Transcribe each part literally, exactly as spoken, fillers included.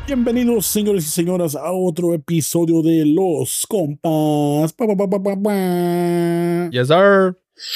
Bienvenidos, señores y señoras, a otro episodio de Los Compas. Pa, pa, pa, pa, pa, pa. Yes, sir.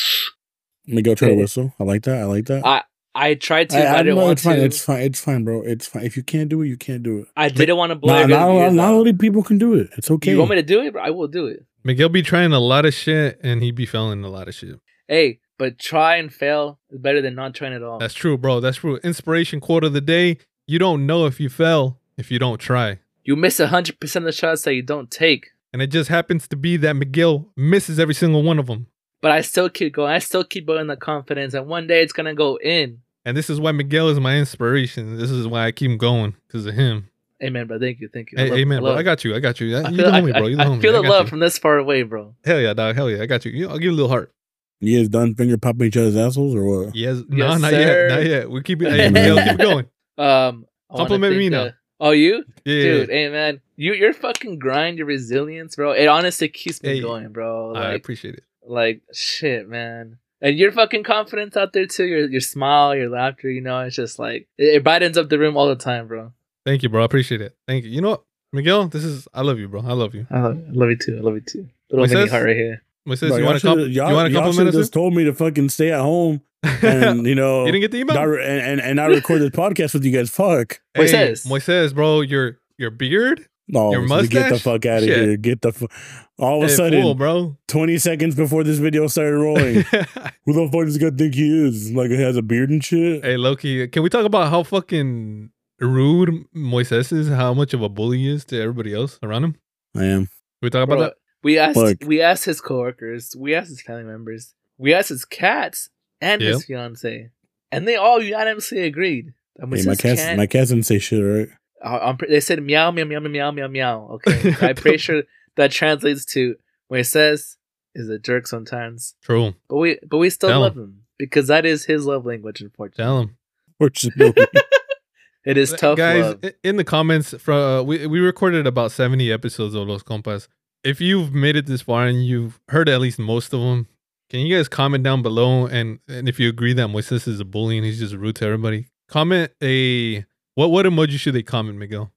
Miguel, try to whistle. I like that. I like that. I I tried to, I, but I, I didn't know want it's fine. to. It's fine. It's fine, bro. It's fine. If you can't do it, you can't do it. I didn't want to blow Not, your not, ears not out. only people can do it. It's okay. You want me to do it? Bro? I will do it. Miguel be trying a lot of shit and he be failing a lot of shit. Hey, but try and fail is better than not trying at all. That's true, bro. That's true. Inspiration quote of the day. You don't know if you fell if you don't try. You miss one hundred percent of the shots that you don't take. And it just happens to be that Miguel misses every single one of them. But I still keep going. I still keep building the confidence. And one day it's going to go in. And this is why Miguel is my inspiration. This is why I keep going, because of him. Amen, bro. Thank you. Thank you. Hey, love, amen, I bro. love I got you. I got you. I You feel, the I, homie, bro. You the I, homie. I feel I the got love you. from this far away, bro. Hell yeah, dog. Hell yeah. I got you. you know, I'll give you a little heart. You guys done finger popping each other's assholes or what? Yes. Yes, no, not sir. yet. Not yet. We keep it. Hey, Miguel, keep it going. Um, I wanna Compliment me thank, now. uh, Oh, you? Yeah. Dude, hey, man. You, your fucking grind, your resilience, bro. It honestly keeps me Hey, going, bro. Like, I appreciate it. Like, shit, man. And your fucking confidence out there, too. Your your smile, your laughter, you know, it's just like, it, it brightens up the room all the time, bro. Thank you, bro. I appreciate it. Thank you. You know what, Miguel? This is, I love you, bro. I love you. I love, I love you, too. I love you, too. Little Moises? mini heart right here. Moises, Bro, you y'all want to comp- should've- y'all- you want to y'all compliment should've us? just told me to fucking stay at home and, you know, You didn't get the email? not re- and, and, and not record this podcast with you guys. Fuck. Hey, Moises. Moises, bro, your your beard? No, Your so get the mustache? fuck out of Shit. here. Get the fu- all of a Hey, sudden, fool, bro. twenty seconds before this video started rolling. Who the fuck does this guy think he is? Like, he has a beard and shit? Hey, Loki, can we talk about how fucking rude Moises is? How much of a bully he is to everybody else around him? I am. Can we talk about Bro, that? we asked Look. we asked his coworkers, we asked his family members, we asked his cats and Yep. his fiance, and they all unanimously agreed. That Hey, my Moises cat, can't- my cat didn't say shit, right? Uh, I'm pre- they said meow, meow, meow, meow, meow, meow. Okay, I'm pretty sure that translates to Moises is a jerk sometimes, True. but we but we still Tell love him because that is his love language. Unfortunately, Tell him. Fortunately. it is tough Guys, love. i- in the comments, from uh, we, we recorded about seventy episodes of Los Compas. If you've made it this far and you've heard at least most of them, can you guys comment down below? And, and if you agree that Moises is a bully and he's just rude to everybody, comment a... What what emoji should they comment, Miguel?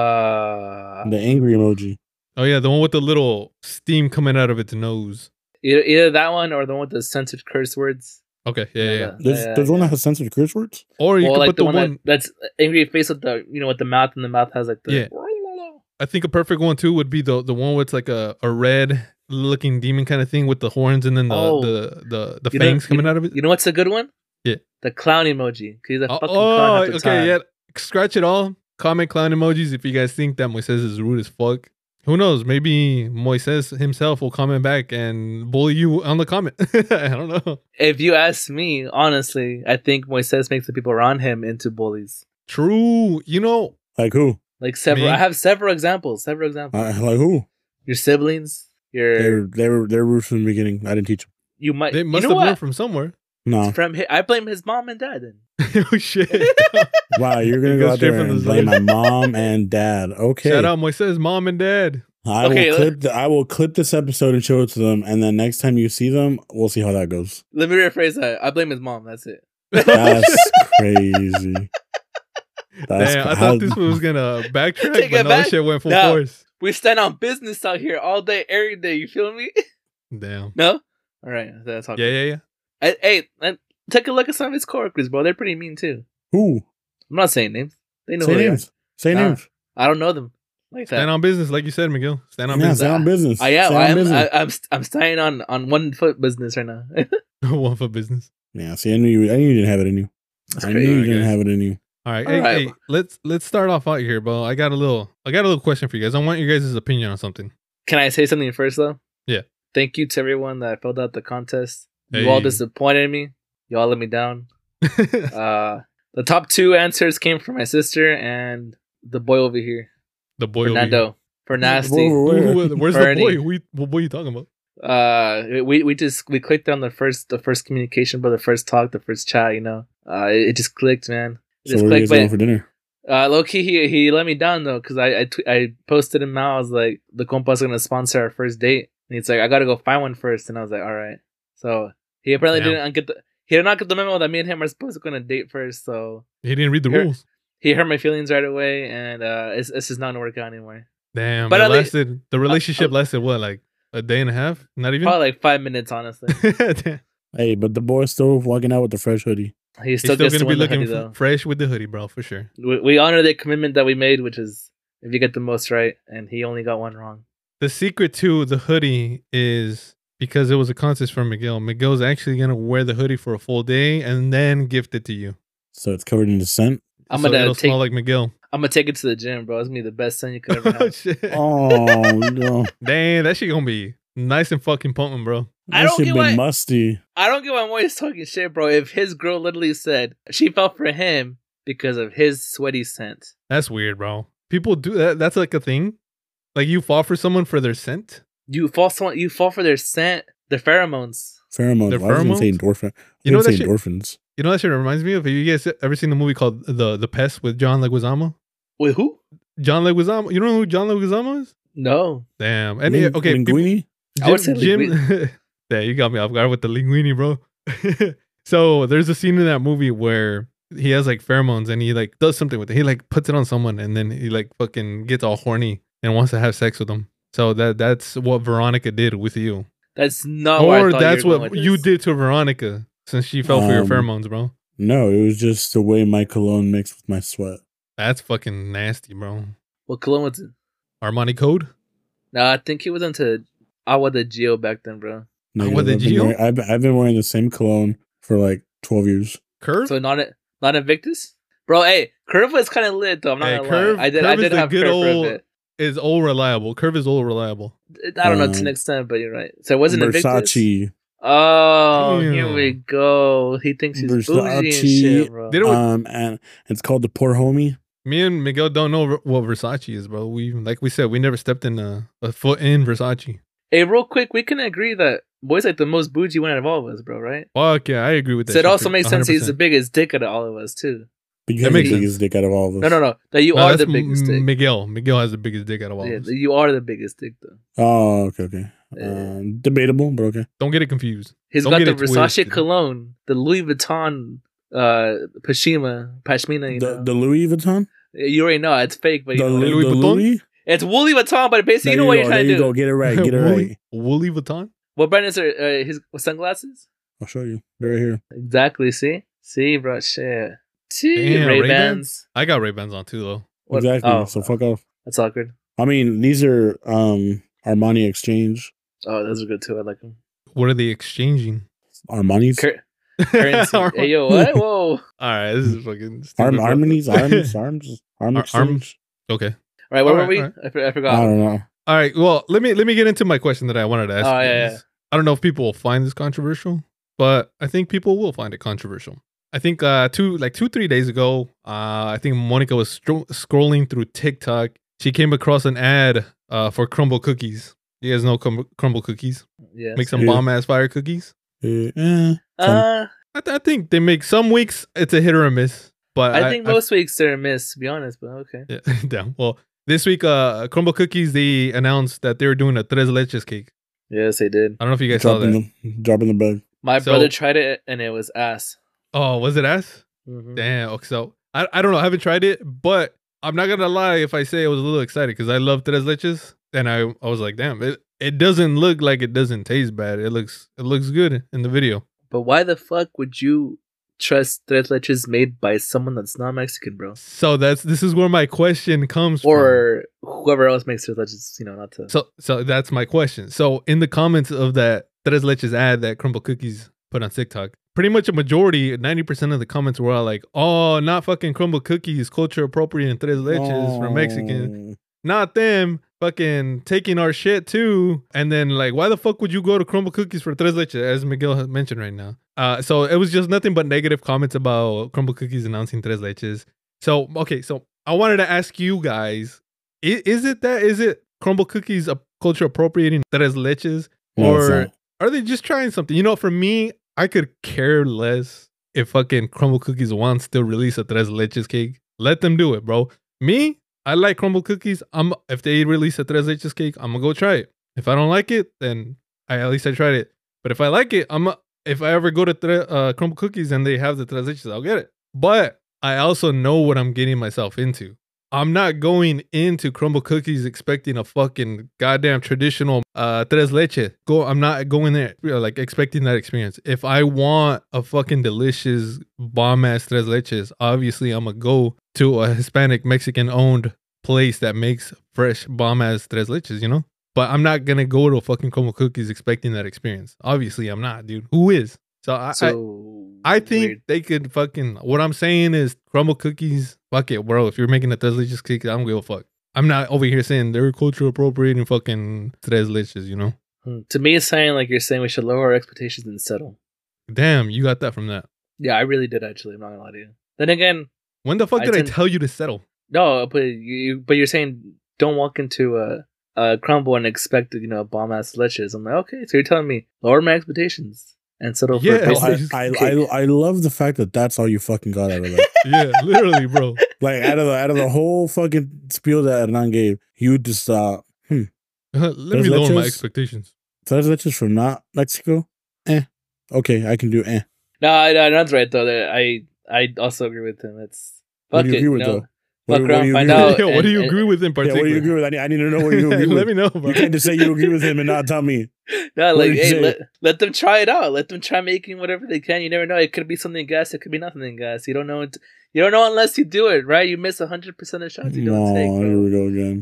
Uh, The angry emoji. Oh, yeah, the one with the little steam coming out of its nose. either, either that one or the one with the censored curse words. Okay, yeah, yeah. yeah. There's, Yeah, there's one yeah. that has censored curse words? Or you Well, could like put the, the one, one... that, that's angry face with the you know with the mouth, and the mouth has like the Yeah. I think a perfect one, too, would be the, the one with like a, a red-looking demon kind of thing with the horns and then the Oh. the, the, the You know- fangs you coming know- out of it. You know what's a good one? Yeah. The clown emoji. 'Cause he's a Oh, fucking oh, clown at the okay, time. yeah. Scratch it all. Comment clown emojis if you guys think that Moises is rude as fuck. Who knows? Maybe Moises himself will comment back and bully you on the comment. I don't know. If you ask me, honestly, I think Moises makes the people around him into bullies. True. You know, Like who? Like several, Me? I have several examples. Several examples. Uh, like who? Your siblings. They Your were, they were, they were rude from the beginning. I didn't teach them. you might. they you must know have what? learned from somewhere. No. From hi- I blame his mom and dad. Then Oh, shit. Wow, you're going to It go goes out straight there from and the blame my zone. mom and dad. Okay. Shout out Moises' mom and dad. I Okay, will let- clip the, I will clip this episode and show it to them, and then next time you see them, we'll see how that goes. let me rephrase that. I blame his mom. That's it. That's crazy. That's Damn, I how- thought this was going to backtrack, Take but it no, back. this shit went full No. force. We stand on business out here all day, every day. You feel me? Damn. No. All right. That's all. Yeah, yeah, yeah. Hey, hey, and take a look at some of his coworkers, bro. They're pretty mean too. Who? I'm not saying names. They know Say who they names. Say Nah. names. are. I don't know them like that. Stand on business, like you said, Miguel. Stand on Yeah, business. stay on business. I am. Stay I on am. business. I, I'm. st- I'm staying on on one foot business right now. One for business. Yeah, see, I knew you. I knew you didn't have it in you. That's I crazy. knew you Okay. didn't have it in you. All right, All hey, right. hey, let's let's start off out here, bro. I got a little, I got a little question for you guys. I want your guys' opinion on something. Can I say something first though? Yeah. Thank you to everyone that filled out the contest. You Hey. all disappointed me. You all let me down. Uh, the top two answers came from my sister and the boy over here, the boy, over here. Fernando. For nasty. Whoa, Who- who- where's the Bernie. boy? Who, you- what boy are you talking about? Uh, we we just we clicked on the first the first communication, but the first talk, the first chat. You know, uh, it, it just clicked, man. It So just where are you clicked. guys going But for dinner? uh, low key, he he let me down though, because I I, tw- I posted him out. I was like, the compas gonna sponsor our first date, and he's like, I gotta go find one first, and I was like, all right. So he apparently Damn. didn't get the he did not get the memo that me and him are supposed to go on a date first. So He didn't read the Here- rules. he hurt my feelings right away, and uh, it's, it's just not gonna work out anymore. Damn, But it at least- lasted. The relationship uh, lasted what, like a day and a half? Not even. Probably like five minutes, honestly. Damn. Hey, but the boy's still walking out with the fresh hoodie. He He's still, still gets gonna to be win the looking hoodie, f- though. fresh with the hoodie, bro, for sure. We, we honor the commitment that we made, which is if you get the most right, and he only got one wrong. The secret to the hoodie is because it was a contest for Miguel. Miguel's actually gonna wear the hoodie for a full day and then gift it to you. So it's covered in the scent. I'm so gonna it'll take. smell like Miguel. I'm gonna take it to the gym, bro. It's gonna be the best son you could ever Oh have. shit! Oh no, Dang, that shit gonna be nice and fucking potent, bro. I that don't shit get been why- musty. I don't get why Moy's talking shit, bro. If his girl literally said she fell for him because of his sweaty scent. That's weird, bro. People do that. That's like a thing. Like you fall for someone for their scent. You fall someone, you fall for their scent, their pheromones. Pheromones. They're Why was I gonna say pheromones? endorphin? You know I was that gonna say shit- endorphins. You know that shit reminds me of. Have you guys ever seen the movie called The The Pest with John Leguizamo? Wait, who? John Leguizamo. You don't know who John Leguizamo is? No. Damn. And Lin- okay, people- Linguini? I would Jim, say Jim yeah, you got me off guard with the linguini, bro. So there's a scene in that movie where he has like pheromones and he like does something with it. He like puts it on someone and then he like fucking gets all horny and wants to have sex with them. So that that's what Veronica did with you. That's not what I Or thought that's you were what going with you this. did to Veronica since she fell for your Um, pheromones, bro. No, it was just the way my cologne mixed with my sweat. That's fucking nasty, bro. What cologne was it? Armani Code? Nah, I think he was into Agua de Gio back then, bro. Negative. what, the I've, been Gio? wearing, I've, I've been wearing the same cologne for like twelve years. Curve? So not not Invictus? Bro, hey, Curve was kind of lit though. I'm not Hey, gonna Curve- lie. I did Curve I is did the have good Curve for a old- bit. Is old reliable. Curve is old reliable. I don't know to Um, an extent, but you're right. So it wasn't Invictus. Versace. Oh, here Damn. we go. He thinks he's bougie and Versace. shit, bro. They don't- Um, and it's called the Poor Homie. Me and Miguel don't know what Versace is, bro. We like we said, we never stepped in a, a foot in Versace. Hey, real quick, we can agree that Boy's like the most bougie one out of all of us, bro, right? Fuck yeah, I agree with that. So it shit, also too. makes sense he's the one hundred percent. biggest dick out of all of us, too. Because That he's makes the sense. biggest dick out of all of us. No, no, no. That you No, are that's the biggest M- dick. Miguel. Miguel has the biggest dick out of all Yeah, of us. you are the biggest dick, though. Oh, okay, okay. Yeah. Um, debatable, but okay. Don't get it confused. He's Don't got get the it Versace twisted. cologne, the Louis Vuitton uh Pashima, Pashmina, you The, know. the Louis Vuitton? You already know it's fake, but you The, know. Louis, Louis the Vuitton? Louis? It's Wooly Vuitton, but basically, you know There what you you're go, trying there to you do. go. Get it right, get it Woolly, right. Woolly Vuitton? What brand is it? Uh, his sunglasses? I'll show you. They're right here. Exactly. See, see, bro. Shit. See, Damn, Ray Ray-Bans? Bans. I got Ray Bans on too, though. Exactly. Oh, so fuck off. that's awkward. I mean, these are um Armani Exchange. Oh, those are good too. I like them. What are they exchanging? Armani's. Cur- currency. Hey, yo, what? Whoa. All right, this is fucking stupid, Arm, bro. Armani's, Arms, Arms, Arm Ar- Exchange. Okay. All right, where All were right, we? all right. I, for- I I forgot. don't know. All right. Well, let me let me get into my question that I wanted to ask. Oh, you yeah, guys. yeah. I don't know if people will find this controversial, but I think people will find it controversial. I think uh two like two three days ago, uh I think Monica was stro- scrolling through TikTok. She came across an ad uh for Crumble cookies. You guys know Crumble, Crumble cookies? Yes. Make some Yeah. bomb ass fire cookies. Eh, eh. Uh, I, th- I think they make some weeks it's a hit or a miss, but I think most weeks they're a miss, to be honest, but okay. yeah, damn. Well, this week, uh, Crumble Cookies they announced that they were doing a tres leches cake. Yes, they did. I don't know if you guys saw Dropping that. the, dropping the bag. My So- brother tried it and it was ass. Oh, was it ass? Mhm. Damn. Okay, so I, I don't know. I haven't tried it, but I'm not gonna lie if I say I was a little excited because I love tres leches, and I I was like, damn, it it doesn't look like it doesn't taste bad. It looks it looks good in the video. But why the fuck would you trust tres leches made by someone that's not Mexican, bro? So that's this is where my question comes from. Or whoever else makes tres leches, you know, not to. So so that's my question. So in the comments of that tres leches ad that Crumble Cookies put on TikTok, pretty much a majority, ninety percent of the comments were all like, "Oh, not fucking Crumble Cookies, culture appropriating tres leches from Mexican, Oh. not them." Fucking taking our shit too, and then like, why the fuck would you go to Crumble Cookies for tres leches, as Miguel has mentioned right now? Uh, so it was just nothing but negative comments about Crumble Cookies announcing tres leches. So okay, so I wanted to ask you guys: is, is it that is it Crumble Cookies a culture appropriating tres leches, No, it's or not. are they just trying something? You know, for me, I could care less if fucking Crumble Cookies wants to release a tres leches cake. Let them do it, bro. Me, I like Crumble Cookies. I'm if they release a tres leches cake, I'm gonna go try it. If I don't like it, then I at least I tried it. But if I like it, I'm a, if I ever go to tre, uh, Crumble Cookies and they have the tres leches, I'll get it. But I also know what I'm getting myself into. I'm not going into crumble cookies expecting a fucking goddamn traditional uh tres leche. Go, I'm not going there you know, like expecting that experience. If I want a fucking delicious bomb ass tres leches, obviously I'm gonna go to a Hispanic Mexican owned place that makes fresh bomb ass tres leches, you know? But I'm not gonna go to fucking crumble cookies expecting that experience. Obviously I'm not, dude. Who is? So I So I, I think weird. they could fucking. What I'm saying is crumble cookies. Fuck it, bro. If you're making a tres leches cake, I don't give a fuck. I'm not over here saying they're cultural appropriating fucking tres leches. You know. Hmm. To me, it's saying like you're saying we should lower our expectations and settle. Damn, you got that from that. Yeah, I really did actually. I'm not gonna lie to you. Then again, When the fuck I did I tend- tell you to settle? no, but you but you're saying don't walk into a, a crumble and expect you know bomb ass leches. I'm like, okay, so you're telling me lower my expectations and settle for Yeah, a No, basic I, I, cake. I I love the fact that that's all you fucking got out of that. Yeah, literally, bro. Like out of the out of the whole fucking spiel that Hernan gave, you just uh hmm. Let Tres me lower my leches? expectations. Tres leches from not Mexico? Eh. Okay, I can do eh. No, no, that's right though. That I I also agree with him. It's What fuck do you it, agree with you know, though? What, fuck what around, do you find agree out. with? Yeah, what do you and- agree with in Yeah, particular? what do you agree with? I need, I need to know what you agree with. Let me know, bro. You can't just say you agree with him and not tell me. No, What like, did you hey, say? let, let them try it out. Let them try making whatever they can. You never know. It could be something gas. It could be nothing gas. You don't know. It, you don't know unless you do it, right? You miss one hundred percent of shots you No, don't take, here bro. we go again.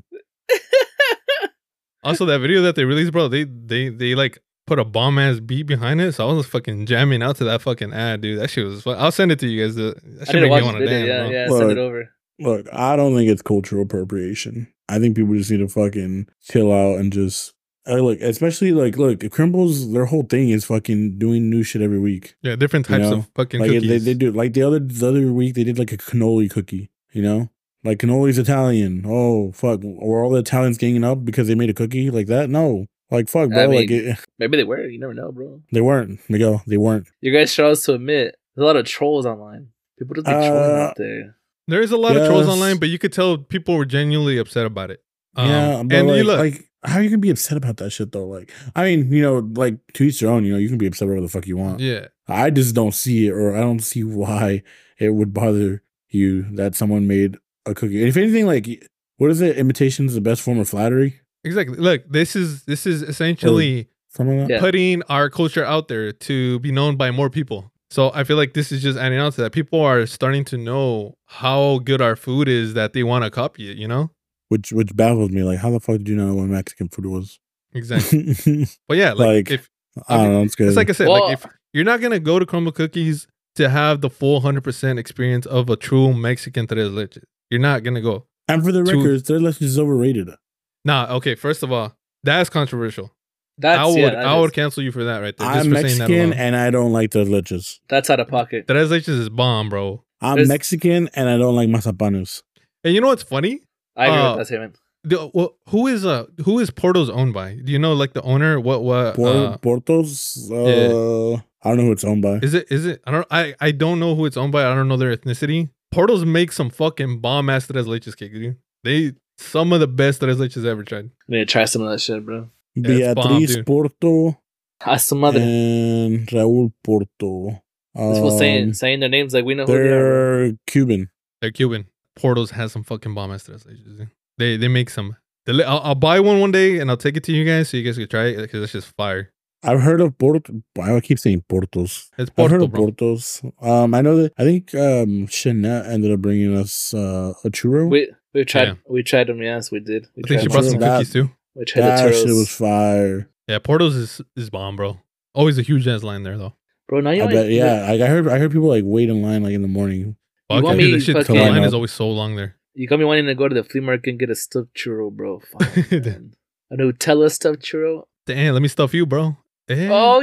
Also, that video that they released, bro, they they they like put a bomb ass beat behind it. So I was fucking jamming out to that fucking ad, dude. That shit was fun. I'll send it to you guys. That I should need to make watch me this want to video. dance, Yeah, bro. yeah. Look. Send it over. Look, I don't think it's cultural appropriation. I think people just need to fucking chill out and just uh, look, especially like look, Crimbles, their whole thing is fucking doing new shit every week. Yeah, different You types know, of fucking Like cookies. they, they do like the other the other week they did like a cannoli cookie, you know? Like cannoli's Italian. Oh fuck. Were all the Italians ganging up because they made a cookie like that? No. Like fuck, bro. I like mean- it, Maybe they were. You never know, bro. they weren't. Miguel, they weren't. You guys should also admit there's a lot of trolls online. People just be trolling Uh, out there. There's a lot of trolls Yes. online, but you could tell people were genuinely upset about it. Um, yeah, but and like, you look, like how you can be upset about that shit though? Like, I mean, you know, like to each their own. You know, you can be upset whatever the fuck you want. yeah, I just don't see it, or I don't see why it would bother you that someone made a cookie. And if anything, like, what is it? Imitation is the best form of flattery. exactly. Look, this is this is essentially Something like that. Yeah. putting our culture out there to be known by more people. So I feel like this is just adding on to that. People are starting to know how good our food is that they want to copy it. You know, Which which baffles me. Like, how the fuck did you not know what Mexican food was? exactly. But yeah, like, Like, if I don't know. It's good. it's like I said, Well- like if you're not gonna go to Crumble Cookies to have the full hundred percent experience of a true Mexican tres leches, you're not gonna go. and for the to- record, Third Lesson is overrated. Nah, okay. First of all, that's controversial. That's I would yeah, that I is- would cancel you for that right there. Just I'm for saying that Mexican alone. and I don't like Third Leches. that's out of pocket. Tres leches is bomb, bro. I'm There's- Mexican and I don't like mazapanes. And you know what's funny? I agree Uh, with that statement. The, well, who is uh who is Porto's owned by? Do you know like the owner? What what Por- uh, Portos, uh, I don't know who it's owned by. is it? Is it? I don't. I I don't know who it's owned by. I don't know their ethnicity. Porto's make some fucking bomb ass tres leches cake, dude. They some of the best tres leches I ever tried. I need to try some of that shit, bro. it's bomb, Beatriz dude. Porto Ah, some other. and Raúl Porto. This was saying Um, saying their names like we know who they are. Bro. they're Cuban. They're Cuban. Porto's has some fucking bomb ass tres leches. Dude. They they make some. Deli- I'll, I'll buy one one day and I'll take it to you guys so you guys can try it because it's just fire. I've heard of Porto. I keep saying Portos. It's I've heard Porto, of bro. Portos. Um, I know that. I think um, Chanel ended up bringing us uh, a churro. We we tried Yeah. we tried them. Yes, we did. We I think she tried brought them. some That- cookies too. We tried the that shit churros. was fire. Yeah, Porto's is is bomb, bro. Always a huge ass line there though. Bro, now you I want- bet. Yeah, I, I heard. I heard people like wait in line like in the morning. Fuck want yeah, me dude, that shit, the fucking- line Line is up. always so long there. You got me wanting to go to the flea market and get a stuffed churro, bro. Fuck, man. A Nutella stuffed churro. Damn, let me stuff you, bro. Eh? Oh,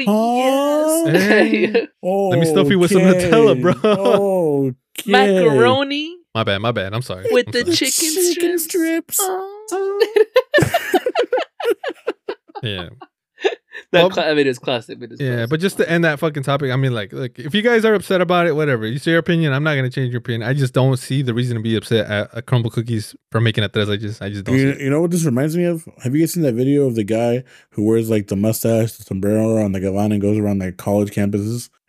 Oh. yes. Hey. Oh, Let me stuff you with some okay. Nutella, bro. Oh, Macaroni My bad, my bad. I'm sorry. with I'm the sorry. chicken, Chicken strips. strips. Oh. Yeah, that Well, cla- I mean, it's classic. But it's yeah. classic. But just to end that fucking topic, I mean, like, like if you guys are upset about it, whatever. You say your opinion. I'm not gonna change your opinion. I just don't see the reason to be upset at, at Crumble Cookies for making a tres. I just, I just don't. You, see it. you know what this reminds me of? Have you guys seen that video of the guy who wears like the mustache, the sombrero on the Gavan and goes around like college campuses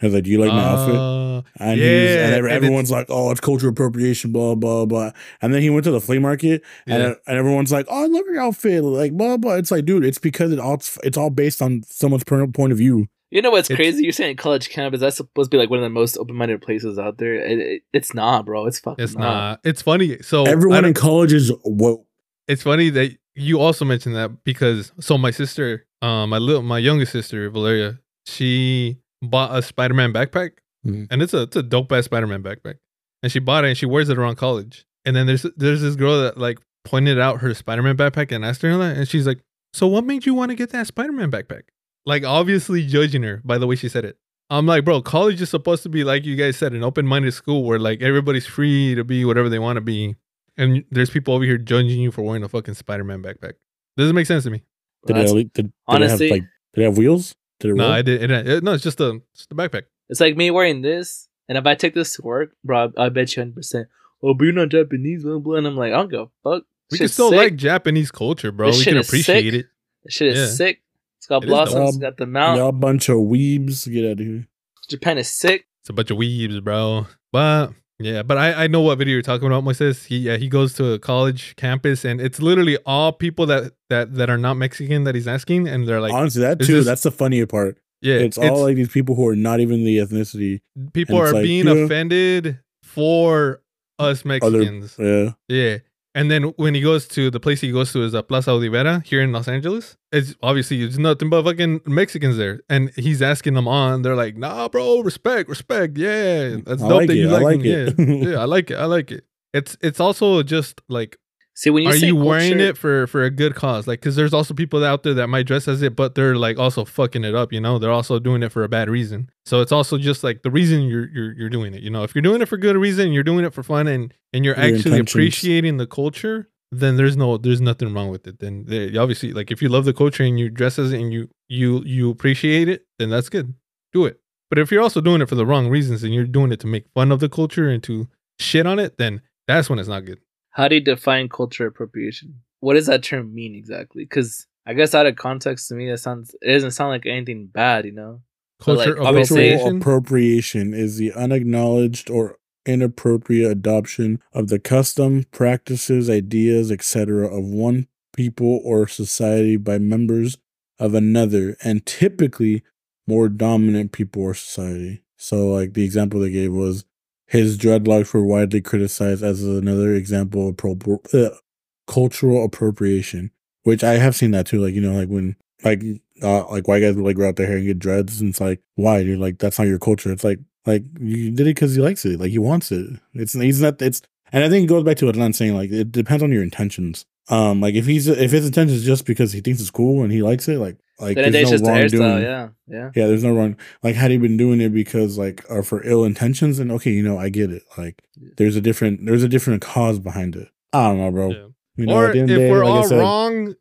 He was like, "Do you like my outfit?" Uh, And yeah, he was, and and everyone's like, "Oh, it's cultural appropriation," blah blah blah. And then he went to the flea market, and, Yeah. and everyone's like, "Oh, I love your outfit," like blah blah. It's like, dude, it's because it all it's all based on someone's per- point of view. You know what's It's- crazy? You're saying college campus. That's supposed to be like one of the most open-minded places out there. It, it, it's not, bro. It's fucking It's not. not. It's funny. So Everyone I in don't- college is what it's funny that you also mentioned that because so my sister, um, my little my youngest sister Valeria, she bought a Spider-Man backpack, Mhm. and it's a it's a dope ass Spider-Man backpack, and she bought it and she wears it around college. And then there's there's this girl that like pointed out her Spider-Man backpack and asked her that, and she's like, "So what made you want to get that Spider-Man backpack?" Like obviously judging her by the way she said it. I'm like, bro, college is supposed to be like you guys said, an open-minded school where like everybody's free to be whatever they want to be. And there's people over here judging you for wearing a fucking Spider-Man backpack. Doesn't make sense to me. did, That's- it, did, did honestly- it have like did it have wheels? Did it No, roll? I did. It, it, no, it's just a, just a backpack. It's like me wearing this, and if I take this to work, bro, I, I bet you one hundred percent. Oh, but you're not Japanese, blah blah. And I'm like, I don't give a fuck. We Shit's can still sick. like Japanese culture, bro. This We shit can is appreciate sick. it. This shit is Yeah. sick. It's got It is dope. blossoms. It's got the mount. Y'all bunch of weebs. Get out of here. Japan is sick. It's a bunch of weebs, bro. But yeah, but I, I know what video you're talking about, Moises. He yeah, he goes to a college campus and it's literally all people that that that are not Mexican that he's asking, and they're like, Honestly, that is too. this- That's the funnier part. yeah, it's, all like these people who are not even the ethnicity. people and it's are like, being yeah. offended for us Mexicans. Yeah. Yeah. And then when he goes to the place he goes to is uh, Plaza Olivera here in Los Angeles. It's obviously it's nothing but fucking Mexicans there, and he's asking them on. They're like, "Nah, bro, respect, respect. Yeah, that's I dope like that you it, I like, like them. it. Yeah, yeah, I like it. I like it. It's it's also just like, See, when you are say you wearing culture- it for for a good cause? Like, because there's also people out there that might dress as it, but they're like also fucking it up. You know, they're also doing it for a bad reason. So it's also just like the reason you're you're you're doing it. You know, if you're doing it for good reason, you're doing it for fun, and and you're Your actually intentions. appreciating the culture, then there's no there's nothing wrong with it. Then they, obviously, like if you love the culture and you dress as it and you you you appreciate it, then that's good. Do it. But if you're also doing it for the wrong reasons and you're doing it to make fun of the culture and to shit on it, then that's when it's not good. How do you define culture appropriation? What does that term mean exactly? Because I guess out of context to me, it sounds it doesn't sound like anything bad, you know. But, Culture like, obviously- appropriation. Cultural appropriation is the unacknowledged or inappropriate adoption of the custom, practices, ideas, et cetera of one people or society by members of another, and typically more dominant people or society. So, like the example they gave was his dreadlocks were widely criticized as another example of pro- uh, cultural appropriation, which I have seen that too. Like, you know, like when like uh, like white guys would like grow out their hair and get dreads, and it's like, why? You're like, that's not your culture. It's like like you did it because he likes it, like he wants it. It's he's not. It's and I think it goes back to what I'm saying. Like it depends on your intentions. Um, like if he's if his intention is just because he thinks it's cool and he likes it, like like Then there's it's no just a hairstyle, wrongdoing. yeah, yeah. Yeah, there's no wrong. Like, had he been doing it because like or for ill intentions, then okay, you know, I get it. Like, there's a different there's a different cause behind it. I don't know, bro. Yeah. You know, Or at the if end of the day, we're like I all said, wrong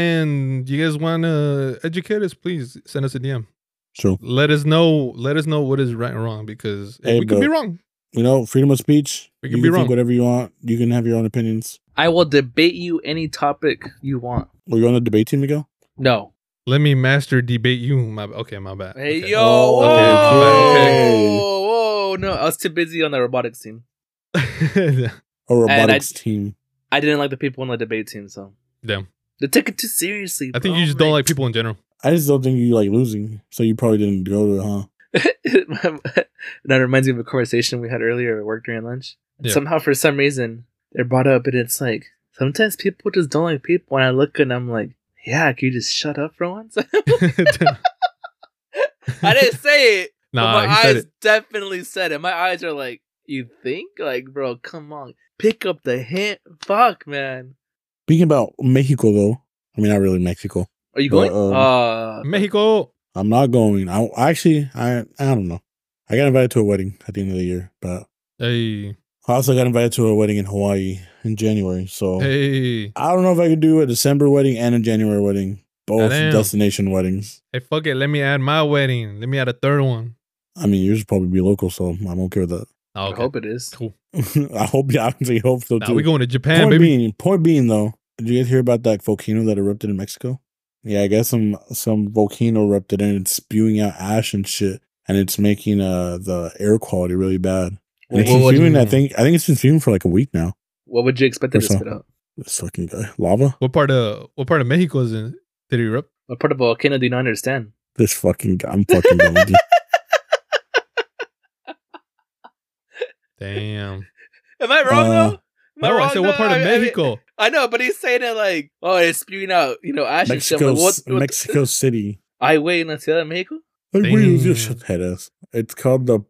and you guys want to educate us, please send us a D M. true. Let us know. Let us know what is right and wrong, because Hey, we could be but- wrong. You know, freedom of speech. We you can can be think wrong. whatever you want. You can have your own opinions. I will debate you any topic you want. Were you on the debate team, Miguel? No. Let me master debate you. My okay, my bad. Hey, Okay. yo, Oh, whoa, okay. whoa, whoa, no, I was too busy on the robotics team. Or And robotics team? I didn't like the people on the debate team, so Damn. they took it too seriously. I think bro. you just don't like people in general. I just don't think you like losing, so you probably didn't go to it, huh? That reminds me of a conversation we had earlier at work during lunch. Yeah. Somehow, for some reason, they brought up, and it's like sometimes people just don't like people. And I look and I'm like, yeah, can you just shut up for once? I didn't say it. Nah, but my he said eyes it. definitely said it. My eyes are like, you think? Like, bro, come on. Pick up the hint. Fuck, man. Speaking about Mexico, though, I mean, not really Mexico. Are you But, going? um, uh, Mexico. I'm not going. I actually, I I don't know. I got invited to a wedding at the end of the year, but Hey, I also got invited to a wedding in Hawaii in January. So hey, I don't know if I could do a December wedding and a January wedding, both Goddamn. destination weddings. hey, fuck it. Let me add my wedding. Let me add a third one. I mean, yours would probably be local, so I'm okay with that. Oh, I okay. hope it is. Cool. I hope, yeah, I hope so Nah, too. we going to Japan, point baby. being, point being though, did you guys hear about that volcano that erupted in Mexico? Yeah, I guess some some volcano erupted and it's spewing out ash and shit. and it's making uh the air quality really bad. And Well, it's what- been what do you fuming. I mean? think I think it's been fuming for like a week now. What would you expect it Or to so. spit out? This fucking guy, lava. What part of what part of Mexico is in? Did it erupt? What part of a volcano do you not understand? This fucking guy. I'm fucking done with you. Damn. Am I wrong Uh, though? Am No, I wrong, said what though? part of I- I mean- Mexico? I know, but he's saying it like, oh, it's spewing out, you know, ash and shit. Mexico, I'm like, what, what? Mexico City. I wait in la Ciudad de Mexico. Like, where is your Damn. shut head ass? It's called the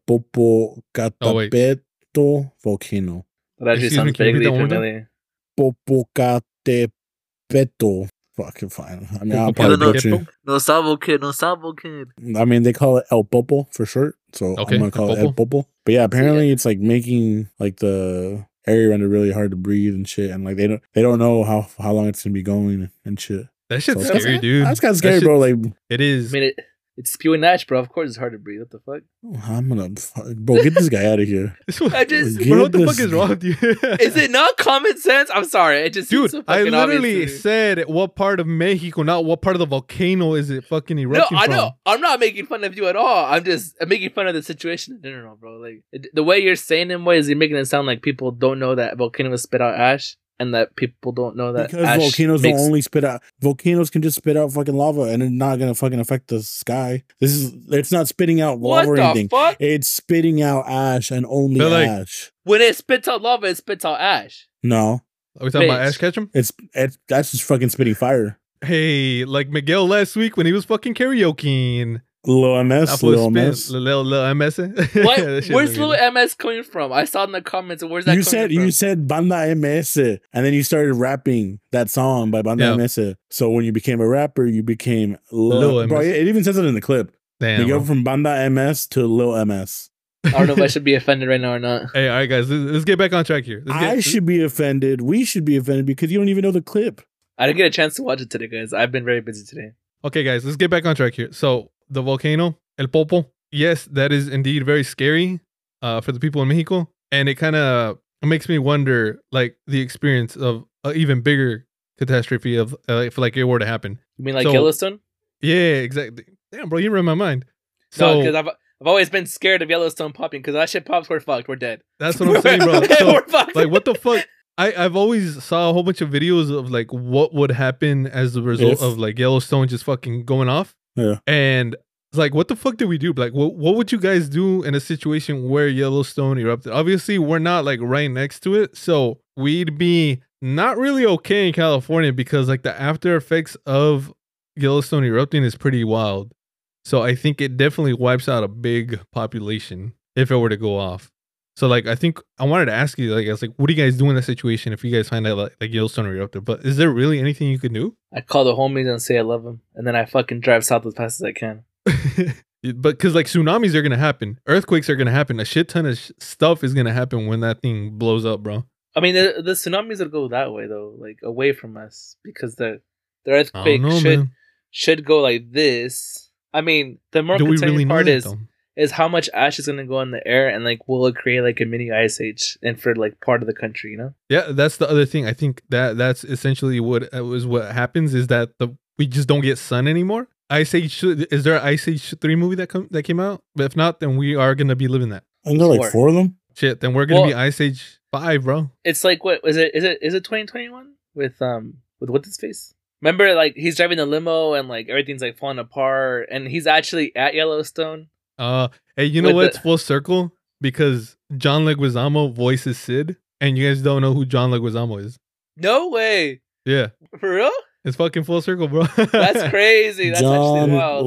Popocatépetl volcano. That actually Excuse me, sounds can you repeat vaguely that one more time? familiar. Popocatépetl. Fucking fine. I mean, I'm Popocatépetl? probably butchering. No Sabo kid, no Sabo kid. I mean, they call it El Popo for short, so Okay, I'm gonna call El it El Popo. But yeah, apparently it's like making like the area around it really hard to breathe and shit, and like they don't they don't know how how long it's gonna be going and shit. That shit's So- scary, dude. That's kind of That scary, bro. Like, It I is. mean, it, it's spewing ash, bro. Of course, it's hard to breathe. What the fuck? I'm gonna, bro, get this guy out of here. This one- I just- bro, what the Get fuck this- is wrong with you? Is it not common sense? I'm sorry. It just Dude, seems so I fucking obvious literally to me. said what part of Mexico, not what part of the volcano is it fucking No, erupting I from. know. I'm not making fun of you at all. I'm just I'm making fun of the situation in general, bro. Like it, the way you're saying it, way is you're making it sound like people don't know that volcanoes spit out ash, and that people don't know that Because ash volcanoes makes- don't only spit out. Volcanoes can just spit out fucking lava, and it's not gonna fucking affect the sky. This is it's not spitting out What lava or the anything. fuck? It's spitting out ash and only But, like- ash. When it spits out lava, it spits out ash. No, Are we talking about Bitch. Ash Ketchum? it's it's that's just fucking spitting fire. Hey, like Miguel last week when he was fucking karaokeing. Little M That S, fool little M spit- S. Little, little M S. What? That shit Where's look little good. M S coming from? I saw in the comments. Where's that You coming said from? you said Banda M S, and then you started rapping that song by Banda Yeah. M S. So when you became a rapper, you became Lil, Lil Bro, M S. it even says it in the clip. Damn. You go bro. from Banda M S to Lil M S. I don't know if I should be offended right now or not. Hey, all right, guys, let's, let's get back on track here. Let's get, I should be offended. We should be offended because you don't even know the clip. I didn't get a chance to watch it today, guys. I've been very busy today. Okay, guys, let's get back on track here. So the volcano, El Popo. Yes, that is indeed very scary uh, for the people in Mexico, and it kind of makes me wonder, like the experience of an even bigger catastrophe of uh, if like it were to happen. You mean like So- Yellowstone? Yeah, exactly. Damn, bro, you read my mind. No, So because I've I've always been scared of Yellowstone popping because that shit pops. We're fucked. We're dead. that's what I'm saying, bro. So We're fucked. like, what the fuck? I I've always saw a whole bunch of videos of like what would happen as a result If- of like Yellowstone just fucking going off. Yeah. And it's like, what the fuck did we do? Like, what, what would you guys do in a situation where Yellowstone erupted? Obviously, we're not like right next to it. So we'd be not really okay in California because like the after effects of Yellowstone erupting is pretty wild. So I think it definitely wipes out a big population if it were to go off. So like, I think I wanted to ask you, like, I was like, what do you guys do in that situation if you guys find out like, like Yellowstone erupted? But is there really anything you could do? I call the homies and say I love them, and then I fucking drive south as fast as I can. but because like tsunamis are gonna happen, earthquakes are gonna happen, a shit ton of sh- stuff is gonna happen when that thing blows up, bro. I mean, the, the tsunamis would go that way though, like away from us, because the the I earthquake don't know, should man. should go like this. I mean, the more Do we concerning really know part that is though? is how much ash is gonna go in the air, and like will it create like a mini ice age, and for like part of the country, you know? Yeah, that's the other thing. I think that that's essentially what uh, was what happens is that the we just don't get sun anymore. Ice Age should- is there an Ice Age three movie that come that came out? But if not, then we are gonna be living that And there are like Four. four of them. shit. Then we're gonna be Well- Ice Age five, bro. It's like what is it? Is it is it twenty twenty one with um with what's his face? Remember, like he's driving the limo and like everything's like falling apart, and he's actually at Yellowstone. Uh, hey, you know With what's the- full circle because John Leguizamo voices Sid, and you guys don't know who John Leguizamo is. No way, Yeah, for real? it's fucking full circle, bro. That's crazy. That's John actually wild.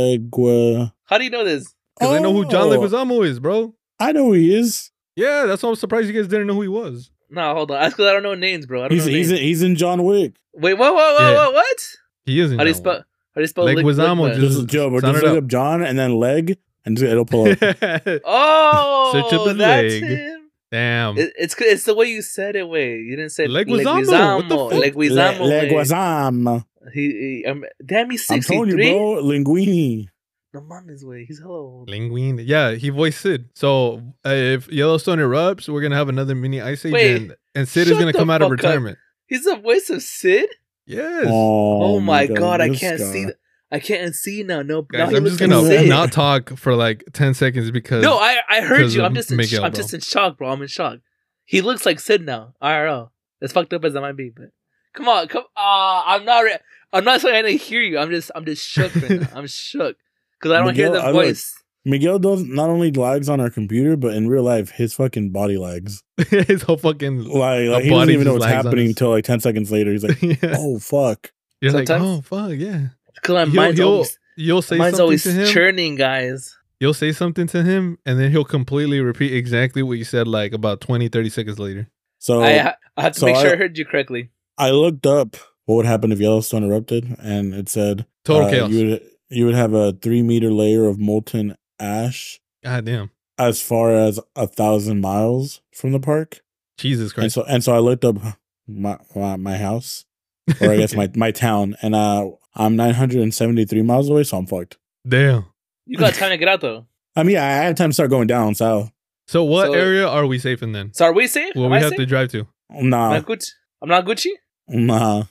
Legua. How do you know this? Because I know who John Oh, Leguizamo is, bro. I know who he is. Yeah, that's why I'm surprised you guys didn't know who he was. No, hold on. That's because I don't know names, bro. I don't He's know he's names. in, he's in John Wick. Wait, what? What? What? Yeah. What? What? He is in How do you John spell? How do you spell? Lig- Leguizamo, Ligma? just- Just is Joe, but sound just it look up. up John and then leg, and just, it'll pull up. Wick. Oh, Search up his that's leg. him. Damn. It, it's it's the way you said it. Way you didn't say Leguizamo. What the fuck? Leguizamo. Le- way. Leguizam. He, he um, damn, he's I'm telling you, sixty-three. bro. Linguini. No mama's way. He's hella old. Linguine. Yeah, he voiced Sid. So uh, if Yellowstone erupts, we're gonna have another mini ice age, Wait, and, and Sid is shut gonna the come out of fuck up. retirement. He's the voice of Sid. Yes. Oh, my god, I this can't guy. see that. I can't see now. No, Guys, now he I'm looks just like gonna Sid. not talk for like ten seconds because No, I I heard because you. of I'm just in Miguel, sh- I'm bro. just in shock, bro. I'm in shock. He looks like Sid now. I R L. As fucked up as that might be, but come on, come. Ah, I'm not. Re- I'm not saying I didn't hear you. I'm just I'm just shook right now. I'm shook because I don't Miguel, hear the I look- voice. Miguel does not only lags on our computer, but in real life, his fucking body lags. his whole fucking Like, like he body doesn't even know just what's lags on happening us. until like ten seconds later. He's like, yeah. "Oh fuck!" You're like, Sometimes- oh fuck, yeah. Because my He'll, mind's he'll, always you'll say mine's something always to him. churning, guys. You'll say something to him, and then he'll completely repeat exactly what you said, like about twenty, thirty seconds later. So I I, ha- I have to so make sure I- I heard you correctly. looked up what would happen if Yellowstone erupted, and it said Total uh, chaos. You would you would have a three meter layer of molten ash God damn. as far as a thousand miles from the park. Jesus And Christ. so and so I looked up my my, my house, or I guess my, my town, and uh I'm nine hundred seventy-three miles away, so I'm fucked. Damn. You got time to get out though. I mean, I had time to start going down south. So what So- area are we safe in then? So are we safe? Well, Am we I have safe? to drive to. I'm Nah, not Gucci. I'm not Gucci. nah.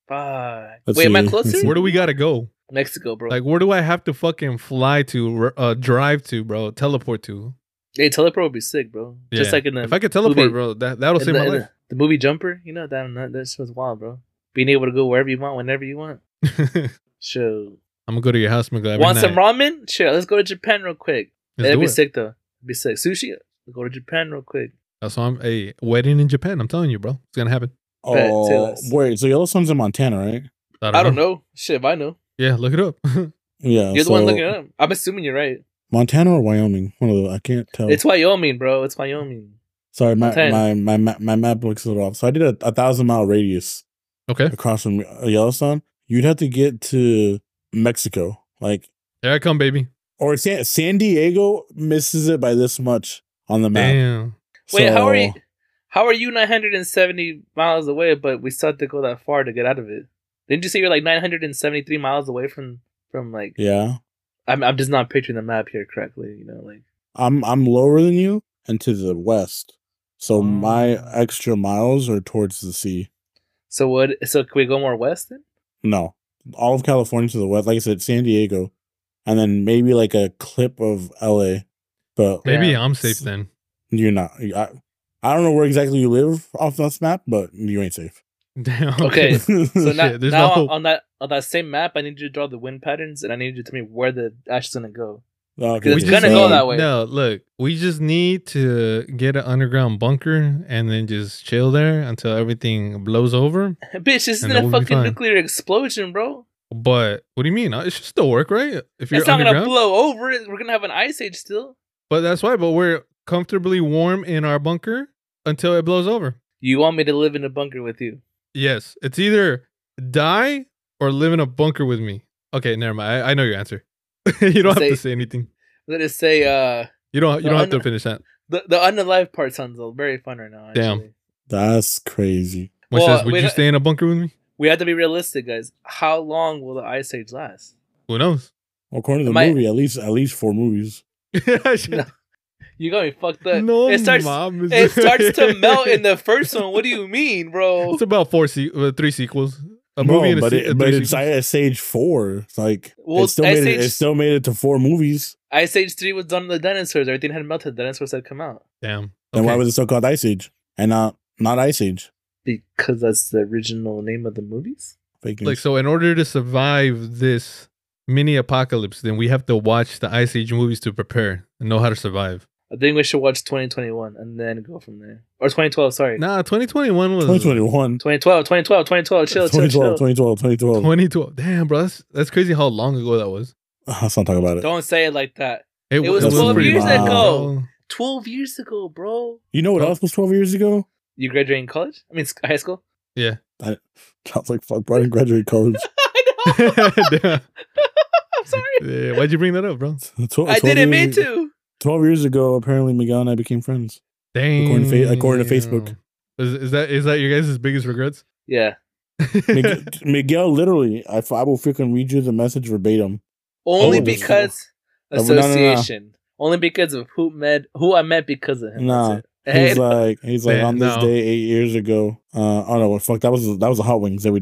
Bye. Let's Wait, am I see. closer? Let's see. Where do we gotta go? Mexico, bro. Like, where do I have to fucking fly to, uh, drive to, bro? Teleport to? Hey, teleport would be sick, bro. Just Yeah. like in the If I could teleport, movie- bro, that that'll in save the, my in life. the, the movie Jumper. You know that that, that shit was wild, bro. Being able to go wherever you want, whenever you want. I'm Sure. gonna go to your house, McGlav. Want some ramen? Sure. Let's go to Japan real quick. Let's That'd do be it. sick though. It'd be sick. Sushi. Let's go to Japan real quick. That's why I'm a wedding in Japan. I'm telling you, bro, it's gonna happen. Bet, say Oh, less. wait. So Yellowstone's in Montana, right? I don't know. Shit, if I know. Yeah, look it up. Yeah. You're so the one looking it up. I'm assuming you're right. Montana or Wyoming? One of the. I can't tell. It's Wyoming, bro. It's Wyoming. Sorry, my Montana. my my ma- my map looks a little off. So I did a, a thousand mile radius Okay, across from Yellowstone. You'd have to get to Mexico, like, here I come, baby. or San, San Diego misses it by this much on the map. Damn. Wait, how are So- you? How are you nine hundred seventy miles away, but we still have to go that far to get out of it? Didn't you say you're like nine hundred seventy-three miles away from from like? Yeah, I'm I'm just not picturing the map here correctly. You know, like I'm I'm lower than you and to the west. So my Oh. extra miles are towards the sea. so what? So can we go more west then? No, all of California to the west. Like I said, San Diego, and then maybe like a clip of L A. But Maybe Yeah. I'm safe then. you're not. I, I don't know where exactly you live off this map, but you ain't safe. Damn. Okay. So Shit, now, there's now no hope. on that on that same map, I need you to draw the wind patterns, and I need you to tell me where the ash is gonna go. Okay, It's We gonna just go need- that way. No, look, we just need to get an underground bunker and then just chill there until everything blows over. Bitch, this isn't And then a we'll be fucking fine. nuclear explosion, bro. But what do you mean? It should still work, right? If you're It's not gonna underground. blow over. We're gonna have an ice age still. But that's why. But we're comfortably warm in our bunker until it blows over. You want me to live in a bunker with you? Yes, it's either die or live in a bunker with me. Okay, never mind. I, I know your answer. You don't have Say- to say anything. Let us say, uh, You don't. You No, don't I have to know. finish that. the the unalive part sounds uh, very fun right now. Damn. Actually. That's crazy. Which Well, says, would we you got- stay in a bunker with me? We have to be realistic, guys. How long will the ice age last? Who knows? According to the Am I- movie, at least at least four movies. No. You got me fucked up. No, it starts. mom. It starts to melt in the first one. What do you mean, bro? It's about four, se- uh, three sequels. A No, movie and a but se- it, uh, but three it's sequels. Ice Age four. It's like Well, it still Ice made it, Age- it still made it to four movies. Ice Age three was done with the dinosaurs. Everything had melted. The dinosaurs had come out Damn. Then why Okay. was it still called Ice Age and not not Ice Age? because that's the original name of the movies. Fake news. Like, so in order to survive this mini apocalypse, then we have to watch the Ice Age movies to prepare and know how to survive. I think we should watch twenty twenty-one and then go from there. Or twenty twelve, sorry. Nah, twenty twenty-one was twenty twenty-one, twenty twelve, twenty twelve, twenty twelve. Chill, chill, twenty twelve, chill. twenty twelve, twenty twelve. twenty twelve. Damn, bro, that's that's crazy how long ago that was. Let's not talk about it. Don't say it like that. It, was twelve pretty years long, ago. bro. twelve years ago, bro. You know what Oh. else was twelve years ago? You graduating college? I mean, sc- high school? Yeah. I was like, fuck, bro, I didn't graduate college. I know. Damn. I'm sorry. Yeah, why'd you bring that up, bro? twelve, I didn't mean years, to. twelve years ago, apparently Miguel and I became friends. Dang. According to fa- according to Facebook. Is, is that is that your guys' biggest regrets? Yeah. Miguel, Miguel literally, I, I will freaking read you the message verbatim. Only Oh, because no, no, no, no. association. Only because of who met who I met because of him. Nah. That's it. Hey, He's like, he's like, Man, on this no. day eight years ago. Uh, oh no, fuck, that was that was the hot wings that we did.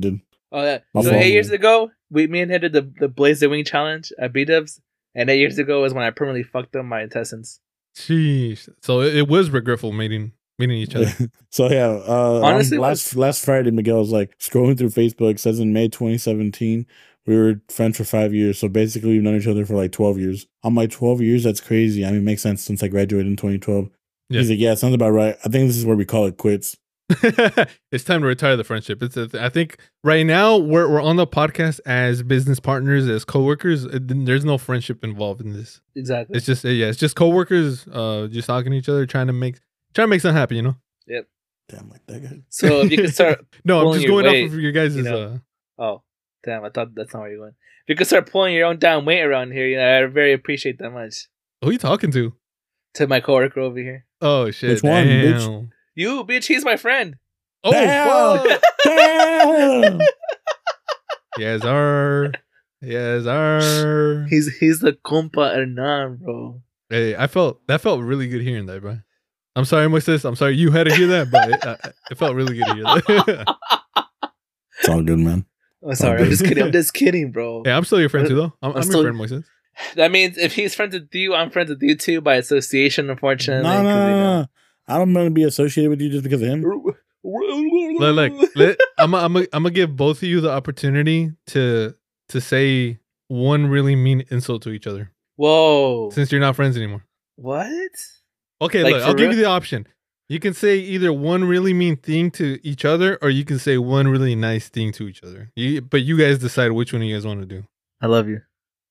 Oh, yeah. My So fault. eight years ago, we me and him did the the Blaze the Wing challenge at B Dubs, and eight years ago was when I permanently fucked up my intestines. Jeez. So it, it was regretful meeting meeting each other. So yeah, uh, Honestly, on it last last Friday, Miguel was like scrolling through Facebook. Says in May twenty seventeen, we were friends for five years. So basically, we've known each other for like twelve years. I'm like twelve years. That's crazy. I mean, it makes sense since I graduated in twenty twelve. Yeah. He's like, yeah, sounds about right. I think this is where we call it quits. It's time to retire the friendship. It's a, I think right now we're we're on the podcast as business partners, as coworkers. Uh, There's no friendship involved in this. Exactly. It's just uh, yeah, it's just coworkers, uh, just talking to each other, trying to make trying to make something happen. You know. Damn, like that guy. So if you could start, No, I'm pulling just your going weight, off of your guys' you know. uh, oh, damn, I thought that's not where you're going. If you could start pulling your own damn weight around here, you know, I very appreciate that much. who you talking to? To my coworker over here, Oh shit! Which one, bitch? Damn. you bitch, he's my friend. Oh Damn. fuck! Damn. Yes, sir. Yes, sir. He's he's the compa Hernan, bro. Hey, I felt that felt really good hearing that, bro. I'm sorry, Moises. I'm sorry you had to hear that, but it, uh, it felt really good to hear that. It's all good, man. I'm sorry, I'm just kidding. I'm just kidding, bro. Yeah, I'm still your friend too, though. I'm, I'm I'm still- your friend, Moises. That means if he's friends with you, I'm friends with you too by association, unfortunately. No, no, 'cause, you no, know- no. I don't want to be associated with you just because of him. Look, look, let, I'm I'm I'm gonna give both of you the opportunity to to say one really mean insult to each other Whoa. since you're not friends anymore. What? Okay, Like, look, for I'll give real? you the option. You can say either one really mean thing to each other, or you can say one really nice thing to each other. You, but you guys decide which one you guys want to do. I love you.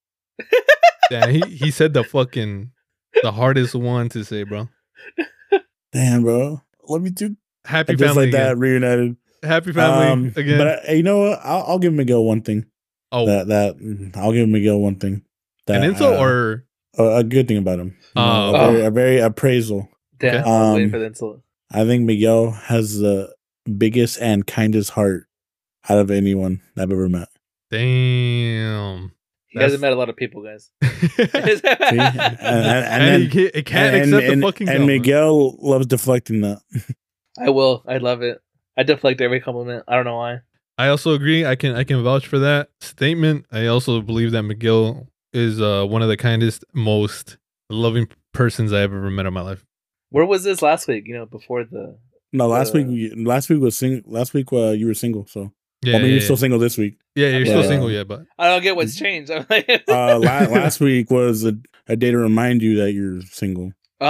Yeah, he he said the fucking the hardest one to say, bro. Damn, bro. Love you too. Happy Just family like that, again. reunited. Happy family Um, again. But uh, you know what? I'll, I'll give Miguel one thing. oh, That that mm, I'll give Miguel one thing. That, an insult uh, or a, a good thing about him. You know, Oh. a, very, a very appraisal. Damn, Okay. I was waiting Um, for the insult. I think Miguel has the biggest and kindest heart out of anyone I've ever met. damn. He that's- hasn't met a lot of people, guys. See? And, and, and, and, he then- can't, he can't and- accept and- the fucking and compliment. Miguel loves deflecting that. I will. I love it. I deflect every compliment. I don't know why. I also agree. I can I can vouch for that statement. I also believe that Miguel is uh, one of the kindest, most loving persons I have ever met in my life. Where was this last week? You know, before the. No, last Uh, week you- last week was sing last week uh, you were single, so Yeah, I mean yeah, you're yeah. still single this week. yeah, you're still Yeah. single, yeah, but I don't get what's changed. I'm like, Uh, la- last week was a, a day to remind you that you're single.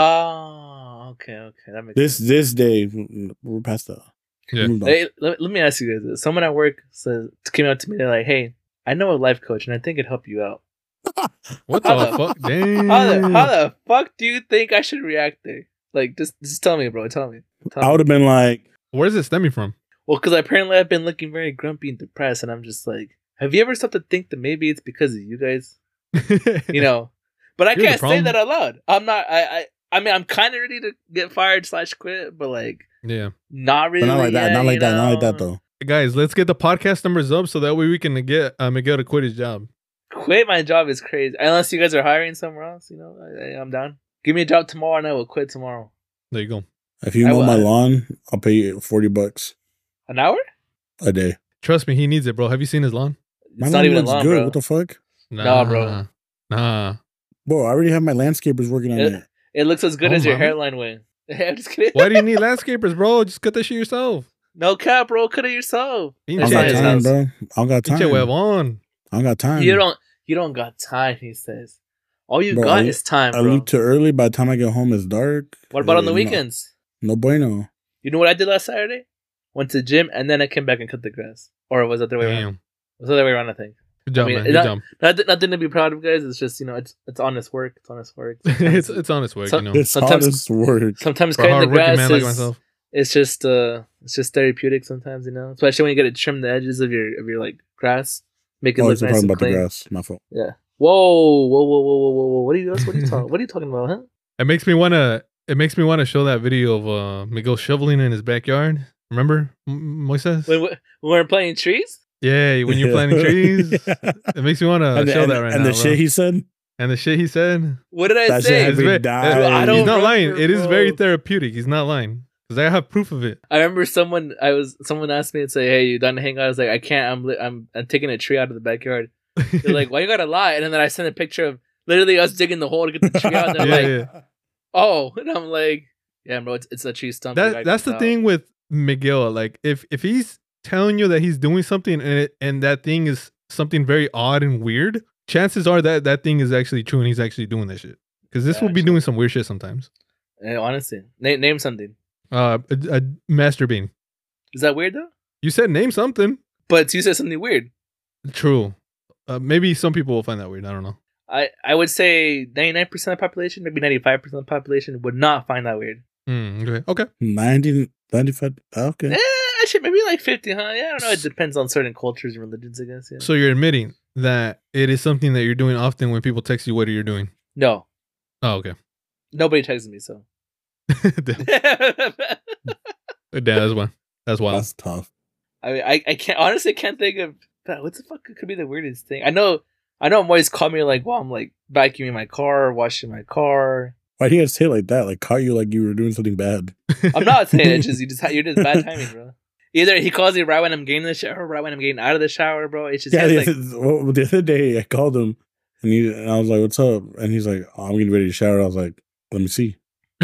Oh, okay, okay. That makes This sense. this day we're past that. We Yeah. moved on. Hey, let, let me ask you guys this. Someone at work says came out to me. They're like, "Hey, I know a life coach, and I think it'd help you out." what How the the- fuck? Damn. How the how the fuck do you think I should react there? Like, just just tell me, bro. Tell me. Tell I me. would have been like, Where's it stemming from? Well, because apparently I've been looking very grumpy and depressed, and I'm just like, have you ever stopped to think that maybe it's because of you guys? You know, but I You're the can't say problem. that out loud. I'm not. I I, I mean, I'm kind of ready to get fired slash quit, but like, Yeah. not really. but not like that, yet, not like you that, not like that know? though. Guys, let's get the podcast numbers up so that way we can get uh, Miguel to quit his job. Quit my job is crazy. Unless you guys are hiring somewhere else, you know, I, I, I'm down. Give me a job tomorrow, and I will quit tomorrow. There you go. If you I mow will- my lawn, I'll pay you forty bucks An hour? a day. Trust me, he needs it, bro. Have you seen his lawn? My It's lawn not even a looks lawn, good. bro. What the fuck, Nah, Nah, bro. Nah. bro? I already have my landscapers working on It- it. It looks as good Oh, as your mama. hairline wing. I'm just kidding. Why do you need landscapers, bro? Just cut that shit yourself. No cap, bro. Cut it yourself. I I It's don't not got his time, house. bro. I don't got time. Pinche huevón. I don't got time. You don't. You don't got time. He says. All you Bro, got I- is time, I bro. leave too early. By the time I get home, it's dark. What about on the No- weekends? No bueno. You know what I did last Saturday? Went to the gym and then I came back and cut the grass. Or was that the way around? Damn. Was that the way around? I think. Good job, I mean, man. Good that- job. Not, nothing to be proud of, guys. It's just, you know, it's it's honest work. It's honest work. it's it's honest work, So- you know. It's Sometimes- hardest work. Sometimes For a cutting the hard-working grass man like is myself. it's just uh it's just therapeutic sometimes, you know. Especially when you get to trim the edges of your of your like grass, make it Oh, look it's nice talking and about the clean. grass. My fault. Yeah. Whoa, whoa, whoa, whoa, whoa, whoa, whoa! What are you? What are you talking? What are you talking about, huh? It makes me wanna. It makes me wanna show that video of uh, Miguel shoveling in his backyard. Remember, M- Moises? When, we- when we're playing trees. Yeah, when you're planting trees. It makes me wanna and, show and- that right and now. the bro. shit he said. and the shit he said. What did I That shit say? had It's me very- dying. I don't He's not lying. remember, It is very bro. therapeutic. He's not lying. because I have proof of it. I remember someone I was someone asked me and say, "Hey, you done to hang out?" I was like, "I can't. I'm li- I'm I'm taking a tree out of the backyard." They're like, "Why you gotta lie?" And then I sent a picture of literally us digging the hole to get the tree out. And they're Yeah, like, yeah. "Oh," and I'm like, "Yeah, bro, it's, it's a tree stump." That that's the thing with Miguel. Like, if if he's telling you that he's doing something and it, and that thing is something very odd and weird, chances are that that thing is actually true and he's actually doing that shit. Because this Yeah, will be actually. doing some weird shit sometimes. Yeah, honestly, name name something. Uh, a, a masturbating. Is that weird though? You said name something. But you said something weird. True. Uh, maybe some people will find that weird. I don't know. I, I would say ninety-nine percent of the population, maybe ninety-five percent of the population would not find that weird. Hmm, okay. Okay. ninety, ninety-five. Okay. Eh, actually, maybe like fifty, huh? Yeah, I don't know. It depends on certain cultures and religions, I guess. Yeah. So you're admitting that it is something that you're doing often when people text you, what are you doing? No, Oh, okay. nobody texts me, so. Damn, that's one. That's wild. That's tough. I mean, I, I can't honestly can't think of what the fuck could be the weirdest thing. I know, I know. I'm always call me like while I'm like vacuuming my car, washing my car. Why do you have to say it like that? Like caught you like you were doing something bad. I'm not saying it. Just you just you're just bad timing, bro. Either he calls me right when I'm getting in the shower, or right when I'm getting out of the shower, bro. It's just Yeah, he has, the, like, well, the other day I called him and he and I was like, "What's up?" And he's like, oh, "I'm getting ready to shower." I was like, "Let me see."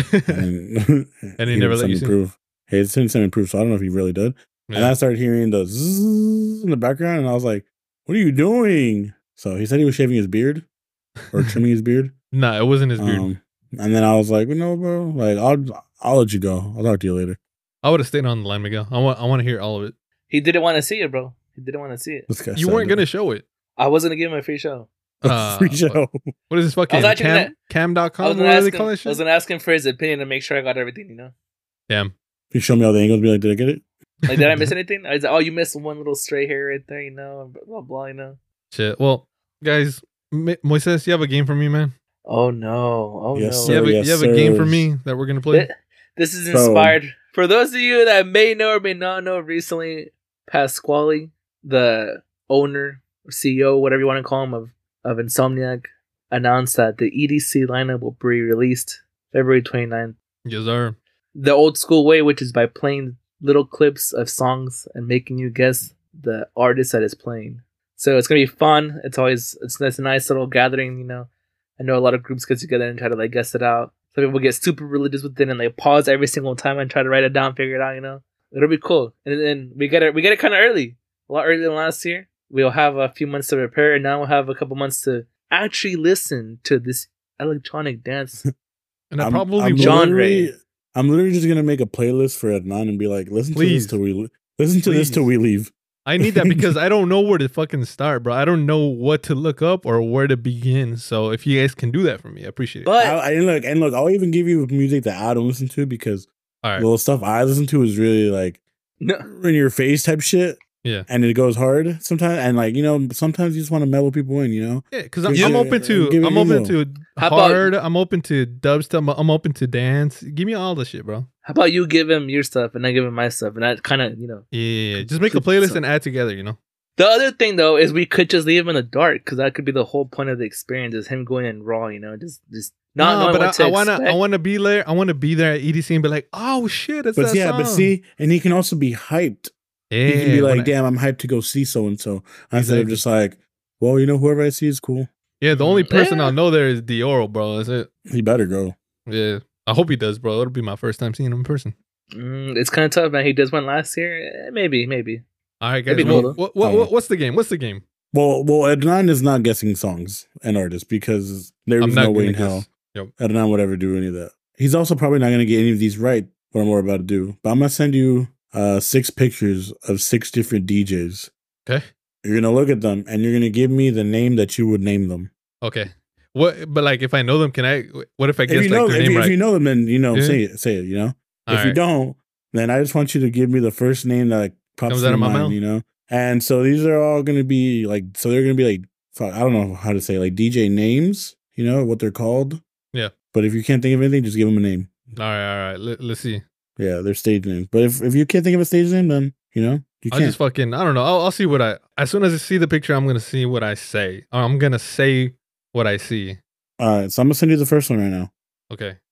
And, And he never let didn't send you me see? proof. He didn't send me proof, so I don't know if he really did. And Yeah. I started hearing the zzz in the background, and I was like, "What are you doing?" So he said he was shaving his beard or trimming his beard. Nah, it wasn't his beard. Um, and then I was like, "You know, bro, like I'll I'll let you go. I'll talk to you later." I would have stayed on the line, Miguel. I want I want to hear all of it. he didn't want to see it, bro. He didn't want to see it. This guy You said weren't it. gonna show it. I was gonna give him a free show. Uh, Free show. What is this fucking actually cam, gonna- cam dot I com? was What gonna do ask they him. call that I shit? was gonna ask him for his opinion to make sure I got everything. You know, Damn. You show me all the angles. Be like, "Did I get it?" like did I miss anything? I was like, oh, you missed one little stray hair right there. You know, and blah blah blah. You know. Shit. Well, guys, Mo- Moises, you have a game for me, man. Oh no! Oh Yes, no! You sir. have, a, yes, you have a game for sirs. me that we're gonna play. Th- This is So- inspired for those of you that may know or may not know. Recently, Pasquale, the owner, C E O, whatever you want to call him, of of Insomniac, announced that the E D C lineup will be released February twenty-ninth. Yes, sir. The old school way, which is by playing little clips of songs and making you guess the artist that is playing. So it's gonna be fun. It's always it's, it's a nice little gathering, you know. I know a lot of groups get together and try to like guess it out. Some people get super religious with it and they pause every single time and try to write it down, figure it out, you know. It'll be cool. And then we get it we get it kinda early. A lot earlier than last year. We'll have a few months to prepare and now we'll have a couple months to actually listen to this electronic dance. And I I'm, probably I'm will. Genre. literally, I'm literally just gonna make a playlist for Adnan and be like, "Listen Please. to this till we listen to this Please. till we leave." I need that because I don't know where to fucking start, bro. I don't know what to look up or where to begin. So if you guys can do that for me, I appreciate it. But I, I and look and look. I'll even give you music that I don't listen to because All right. the stuff I listen to is really like no, in your face type shit. Yeah. And it goes hard sometimes, and like you know, sometimes you just want to mellow people in. You know, Yeah, because Give I'm it- open to give it I'm your open go. to How about- hard. I'm open to dubstep. I'm open to dance. Give me all the shit, bro. how about you give him your stuff and I give him my stuff and that kind of, you know. Yeah, yeah, yeah. Just make a playlist and add together. You know. The other thing though is we could just leave him in the dark because that could be the whole point of the experience is him going in raw, you know, just just not no, knowing but what I, to I wanna expect. I wanna be there. I wanna be there at E D C and be like, oh shit, that's but that yeah, song. but see, and he can also be hyped. yeah, He can be like, when I- "Damn, I'm hyped to go see so and so," instead of Exactly. just like, "Well, you know, whoever I see is cool. yeah. The only person Yeah. I'll know there is Dioro, bro. That's it. He better go." Yeah, I hope he does, bro. It'll be my first time seeing him in person. Mm, it's kind of tough, man. He does one last year, Eh, maybe, maybe. All right, guys. That'd be What, cool, what, what, what- what's the game? What's the game? Well, well, Adnan is not guessing songs and artists because there I'm is not no way gonna in hell guess. Yep. Adnan would ever do any of that. He's also probably not going to get any of these right. What I'm about to do, but I'm gonna send you uh, six pictures of six different D Js. Okay. You're gonna look at them and you're gonna give me the name that you would name them. Okay. What? But like, if I know them, can I? What if I guess If you like know, their if, name you, right? if you know them, then you know, Yeah. say it, say it. You know, All if you right. don't, then I just want you to give me the first name that like, pops Comes to out of your my mind. mouth. You know, and so these are all gonna be like, so they're gonna be like, fuck, I don't know how to say like D J names. You know what they're called. Yeah. But if you can't think of anything, just give them a name. All right, all right. Let, let's see. Yeah, they're stage names. But if, if you can't think of a stage name, then you know you I'll can't. just fucking. I don't know. I'll, I'll see what I. As soon as I see the picture, I'm gonna see what I say. Or I'm gonna say what I see. All right, so I'm gonna send you the first one right now. Okay.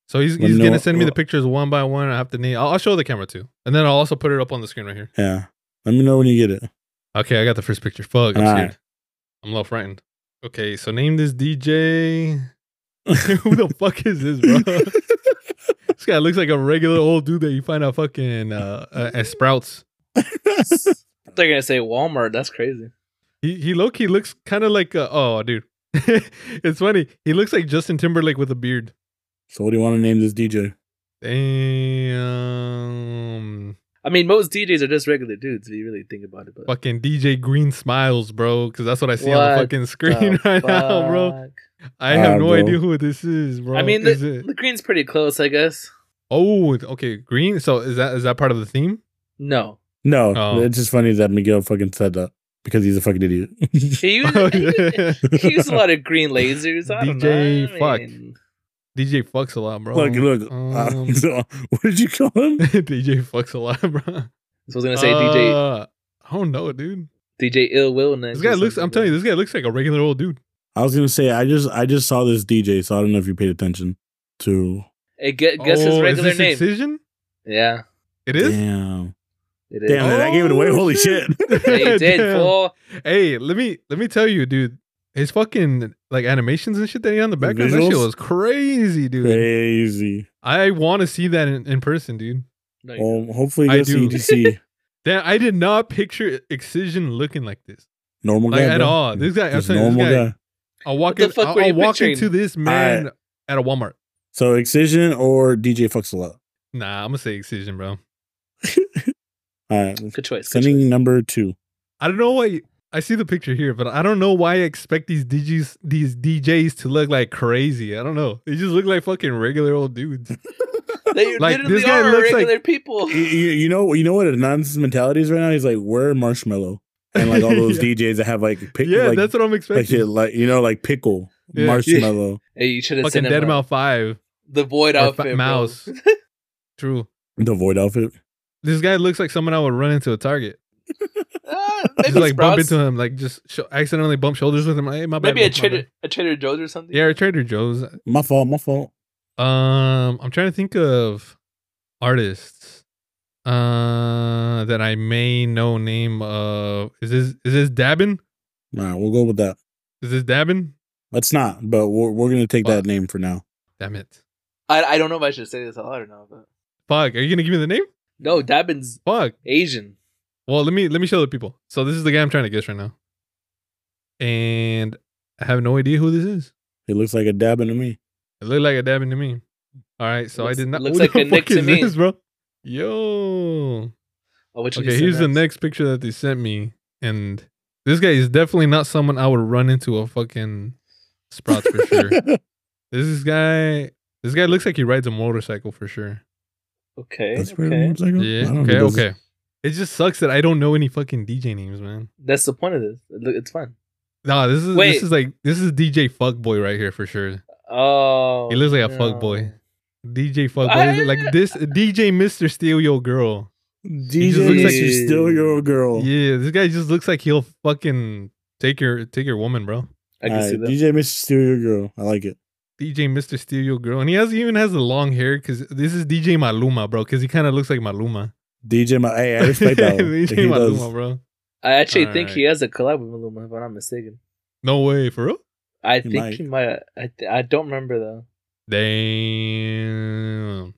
So he's Let he's me gonna know- send me the well- pictures one by one. I have to name. I'll, I'll show the camera too, and then I'll also put it up on the screen right here. Yeah. Let me know when you get it. Okay, I got the first picture. Fuck, I'm All scared. right. I'm a little frightened. Okay, so name this D J. Who the fuck is this, bro? This guy looks like a regular old dude that you find out fucking uh, uh, at Sprouts. They're gonna say Walmart. That's crazy. He he low key looks kind of like uh, oh dude, it's funny. He looks like Justin Timberlake with a beard. So what do you want to name this D J? Damn, I mean, most D Js are just regular dudes if you really think about it. But fucking D J Green Smiles, bro, because that's what I see on the What fucking screen the right now, bro. fuck? I have Ah, no bro. idea who this is, bro. I mean, Is the, it- the green's pretty close, I guess. oh, okay, green. So is that is that part of the theme? No, No, Oh. it's just funny that Miguel fucking said that because he's a fucking idiot. he used, he, he used a lot of green lasers. I don't D J know. I fuck. mean, D J fucks a lot, bro. Look, look. Um, uh, what did you call him? D J fucks a lot, bro. I was gonna say D J Uh, I don't know, dude. D J Ill Will. Next This guy looks. I'm telling you, this guy looks like a regular old dude. I was gonna say I just I just saw this D J, so I don't know if you paid attention to. Hey, guess, guess his Oh, regular is this name. Excision? Yeah, It is. Damn, it is. damn, Oh, I gave it away. Holy shit! Yeah, you did, Damn. fool. Hey, let me let me tell you, dude. His fucking like animations and shit that he had on the background, that shit Visuals? was crazy, dude. Crazy. I want to see that in, in person, dude. No, you don't. Well, hopefully I go to do. E T C. Damn, I did not picture Excision looking like this. Normal Like guy at bro. all. This guy, I'm Just saying, this normal guy, guy. I'll walk What the in. fuck I'll, were you I'll walk picturing? into this man I- at a Walmart. So Excision or D J fucks a lot. Nah, I'm gonna say Excision, bro. All right, Good choice. Good sending choice. number two. I don't know why. I see the picture here, but I don't know why I expect these D Js, these D Js to look like crazy. I don't know. They just look like fucking regular old dudes. They Like, literally this guy are looks regular like- people. You, you you know you know what a nonsense mentality is right now. He's like, we're Marshmallow and like all those Yeah. D Js that have like pick, Yeah, like, that's what I'm like expecting. shit, like you know like pickle Yeah. marshmallow. Hey, you should have Fucking sent him Dead uh, Mouse Five the void or outfit, Fa- bro. Mouse. True. The void outfit. This guy looks like someone I would run into a Target. Ah, Just maybe like bump Sprouts. into him, like just sh- accidentally bump shoulders with him. Hey, my bad. Maybe a bro, my Trader bad. a Trader Joe's or something. Yeah, or Trader Joe's. My fault. My fault. Um, I'm trying to think of artists uh that I may know name of. Is this is this Dabin? All right, we'll go with that. Is this Dabin? Let's not, but we're we're gonna take Fuck. that name for now. Damn it. I I don't know if I should say this out loud or not, but Fuck. Are you gonna give me the name? no, Dabin's Fuck. Asian. Well, let me let me show the people. So this is the guy I'm trying to guess right now, and I have no idea who this is. It looks like a dabbing to me. It looked like a Dabin to me. All right, so Looks- I did not. looks who like the a Nick fuck to is me. this, bro. Yo. Oh, which one Okay, you here's the sent next picture that they sent me, and this guy is definitely not someone I would run into a fucking Sprouts for sure. This is guy. This guy looks like he rides a motorcycle for sure. Okay, That's pretty okay. motorcycle? I Yeah. don't know Okay. who does- Okay. It just sucks that I don't know any fucking D J names, man. That's the point of this. It look- It's fun. Nah, this is Wait. this is like this is D J Fuckboy right here for sure. Oh, He looks like a no. fuckboy. D J Fuckboy, I- like this D J Mister Steal Your Girl. D J just looks like- you're still your girl. Yeah, this guy just looks like he'll fucking take your take your woman, bro. I can All see right, that. D J Mister Steal Your Girl. I like it. D J Mister Steal Your Girl, and he has even has the long hair because this is D J Maluma, bro. Because he kind of looks like Maluma. D J, my hey, I respect that one. D J He Maluma, does. bro. I actually think Alright. he has a collab with Maluma, if I'm not mistaken. No way, for real. I He think might. he might. I th- I don't remember though. Damn.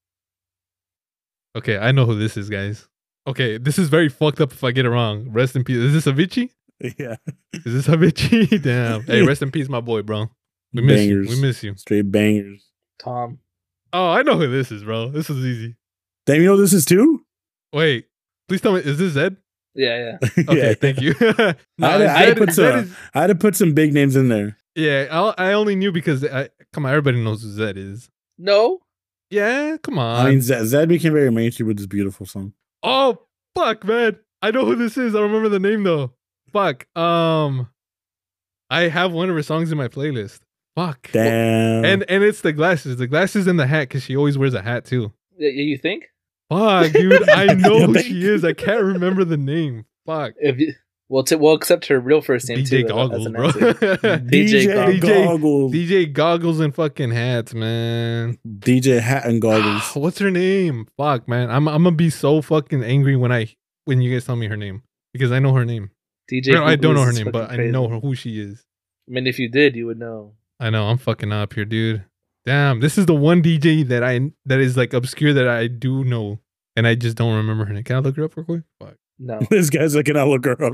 Okay, I know who this is, guys. Okay, this is very fucked up if I get it wrong. Rest in peace. Is this Avicii? Yeah, Is this Avicii? Damn. Hey, rest in peace, my boy, bro. We miss bangers. you. We miss you. Straight bangers. Tom. Oh, I know who this is, bro. This is easy. Damn, you know this is too. Wait, please tell me, is this Zed? Yeah, yeah. Okay, yeah. thank you. No, I had to- I had to Zed- put Zed some- is- I had to put some big names in there. yeah, I, I only knew because I come on, everybody knows who Zed is. No. Yeah, come on. I mean, Zed, Zed became very mainstream with this beautiful song. oh fuck, man! I know who this is. I don't remember the name though. Fuck. Um, I have one of her songs in my playlist. Fuck. Damn. And and it's the glasses, the glasses and the hat because she always wears a hat too. Yeah, you think? Fuck, dude, I know You who think? she is. I can't remember the name. Fuck. If you, We'll t- we'll accept her real first name D J too. Goggles, as bro. an D J, D J Goggles. D J Goggles and fucking hats, man. D J Hat and Goggles. What's her name? Fuck, man. I'm I'm gonna be so fucking angry when I when you guys tell me her name because I know her name. D J. No, I don't know her is name, but fucking I know crazy. who she is. I mean, if you did, you would know. I know. I'm fucking up here, dude. Damn, this is the one D J that I that is like obscure that I do know, and I just don't remember her name. Can I look her up real quick? Fuck. No. This guy's like, can I look her up?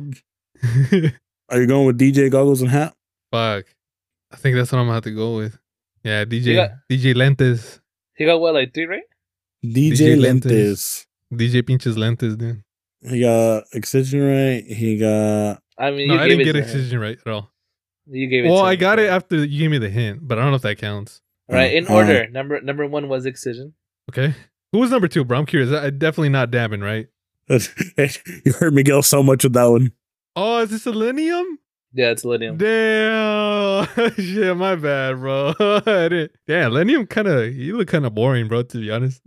Are you going with D J Goggles and Hat? Fuck. I think that's what I'm gonna have to go with. Yeah, D J You got- D J Lentes. He got what, like three, right? D J D J Lentes. D J Pinches Lentes, dude. He got Excision right. He got. I mean, No, you I gave didn't it get to him. Excision right at all. You gave it. Well, to I him, got it so- after you gave me the hint, but I don't know if that counts. All right, in Uh, order. Number number one was Excision. Okay. Who was number two, bro? I'm curious. I, definitely not Dabin, right? You heard Miguel so much with that one. Oh, is this Selenium? Yeah, it's Lithium. Damn. Shit, my bad, bro. I didn't- Damn, Selenium kind of, you look kind of boring, bro, to be honest.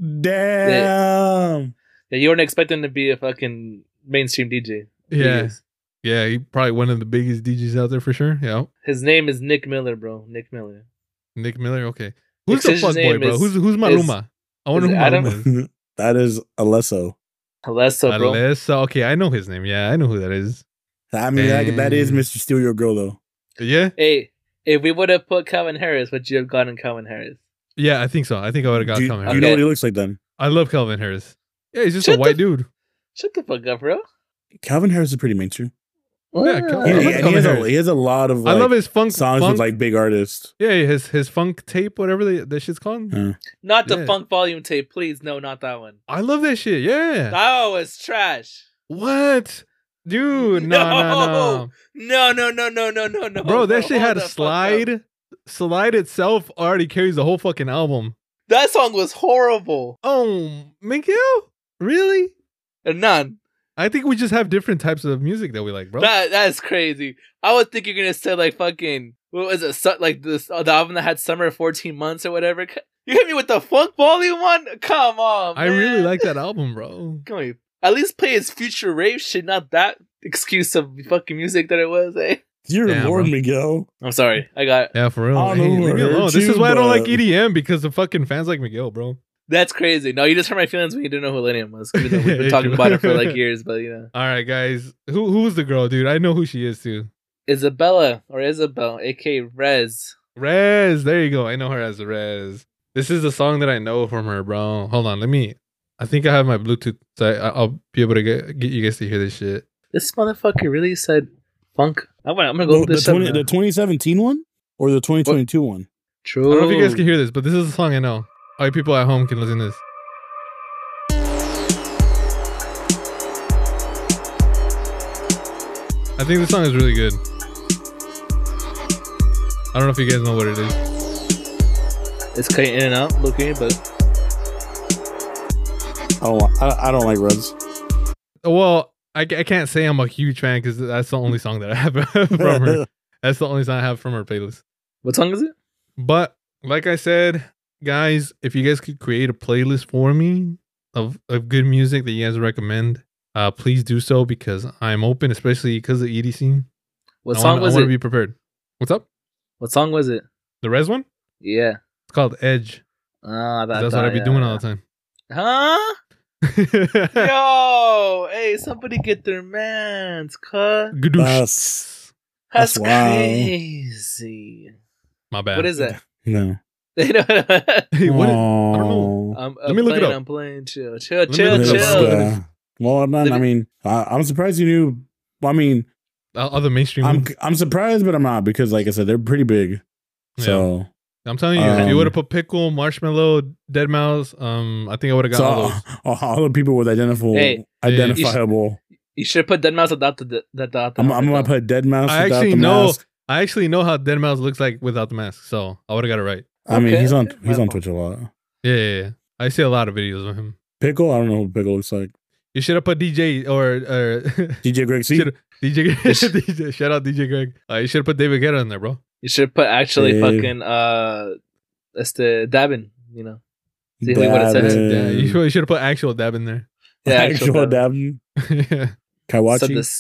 Damn. Yeah, you weren't expecting to be a fucking mainstream D J. He Yeah. is. Yeah, he probably one of the biggest D Js out there for sure. Yeah. His name is Nick Miller, bro. Nick Miller. Nick Miller, okay. Who's the Excision's fuck boy, name bro? is- Who's who's is- Maluma? I wonder is who it Adam? Maluma is. That is Alesso. Alesso, bro. Alessa. Okay, I know his name. Yeah, I know who that is. I mean, that, that is Damn. Mister Steal Your Girl, though. Yeah? Hey, if we would have put Calvin Harris, would you have gotten Calvin Harris? Yeah, I think so. I think I would have got Do you, Calvin do you Harris. know Okay. what he looks like then? I love Calvin Harris. Yeah, he's just Shut a white the- dude. Shut the fuck up, bro. Calvin Harris is pretty mainstream. Yeah, Wow. Calvin- He, I love and he, Calvin has a, Harris. he has a lot of like, I love his funk songs funk, with like big artists. yeah, his his funk tape, whatever they, that shit's called. Yeah. Not the Yeah. Funk Volume tape, please. No, not that one. I love that shit. Yeah. That was trash. What? Dude, no, no, no. No, no, no, no, no, no, no. Bro, that shit Hold had the a fuck up. slide. Slide itself already carries the whole fucking album. That song was horrible. Oh, Miguel? Really? And none. I think we just have different types of music that we like, bro. That that's crazy. I would think you're gonna say like fucking what was it? Su- like this uh, the album that had Summer of fourteen months or whatever. C- You hit me with the Funk Volume one. Come on, I really man. like that album, bro. Come on, at least play his future rave shit, not that excuse of fucking music that it was. Eh? You're Damn, Lord bro. Miguel. I'm sorry. I got Yeah, for real. I don't Hey, know who leave me hurt alone. This you, is why I don't like but- E D M because of fucking fans like Miguel, bro. that's crazy. No, you just hurt my feelings when you didn't know who Lenium was. We've been, we've been talking about it for like years, but you know, All right, guys. Who who's the girl, dude? I know who she is too. Isabella or Isabel, aka Rez. Rez. There you go. I know her as Rez. This is the song that I know from her, bro. Hold on, let me. I think I have my Bluetooth, so I, I'll be able to get get you guys to hear this shit. This motherfucker really said funk. I'm gonna, I'm gonna go The, look the, this up. twenty, now. the twenty seventeen one or the twenty twenty-two one? True. I don't know if you guys can hear this, but this is a song I know. All you people at home can listen to this. I think this song is really good. I don't know if you guys know what it is. It's cutting in and out, looking, but I don't. I, I don't like Reds. Well, I, ca- I can't say I'm a huge fan because that's the only song that I have from her. That's the only song I have from her playlist. what song is it? But like I said, guys, if you guys could create a playlist for me of, of good music that you guys recommend, uh, please do so because I'm open, especially because of E D C. What I song wanna, was I want it? to be prepared. What's up? What song was it? The Res one? Yeah. It's called Edge. Ah, that, That's what I be yeah, doing yeah. all the time. Huh? Yo, hey, somebody get their mans, cut. Gadoosh. That's That's That's wild. crazy. My bad. What is that? no. They don't know. Hey, what is, I don't know. I'm, Let I'm me look it playing, up. I'm playing. Chill, chill, me chill, look it up. chill. Yes. Uh, well, man, I mean, I, I'm surprised you knew. Well, I mean, Other mainstream. I'm ones? I'm surprised, but I'm not because, like I said, they're pretty big. So, I'm telling you, if you um, would have put Pickle, Marshmallow, Dead Mouse, um, I think I would have got so all those. all, all the people with identifiable, Hey, identifiable. You should put Dead Mouse without the the, the, the I'm, I'm gonna put Dead Mouse. I without actually the know. mask. I actually know how Dead Mouse looks like without the mask, so I would have got it right. I mean, Okay, he's on okay, he's my on fault. Twitch a lot. Yeah, yeah, yeah. I see a lot of videos of him. Pickle, I don't know who Pickle looks like. You should have put D J or or D J Greg C. Should've- D J, D J. Shout out D J Greg. Uh, you should have put David Guetta in there, bro. You should put actually Hey. fucking uh, that's the Dabin. You know. See what it said? Dabin. Yeah, you should have put actual Dab in there. Yeah, actual Dabin. Dabin. Yeah. So Kawachi. this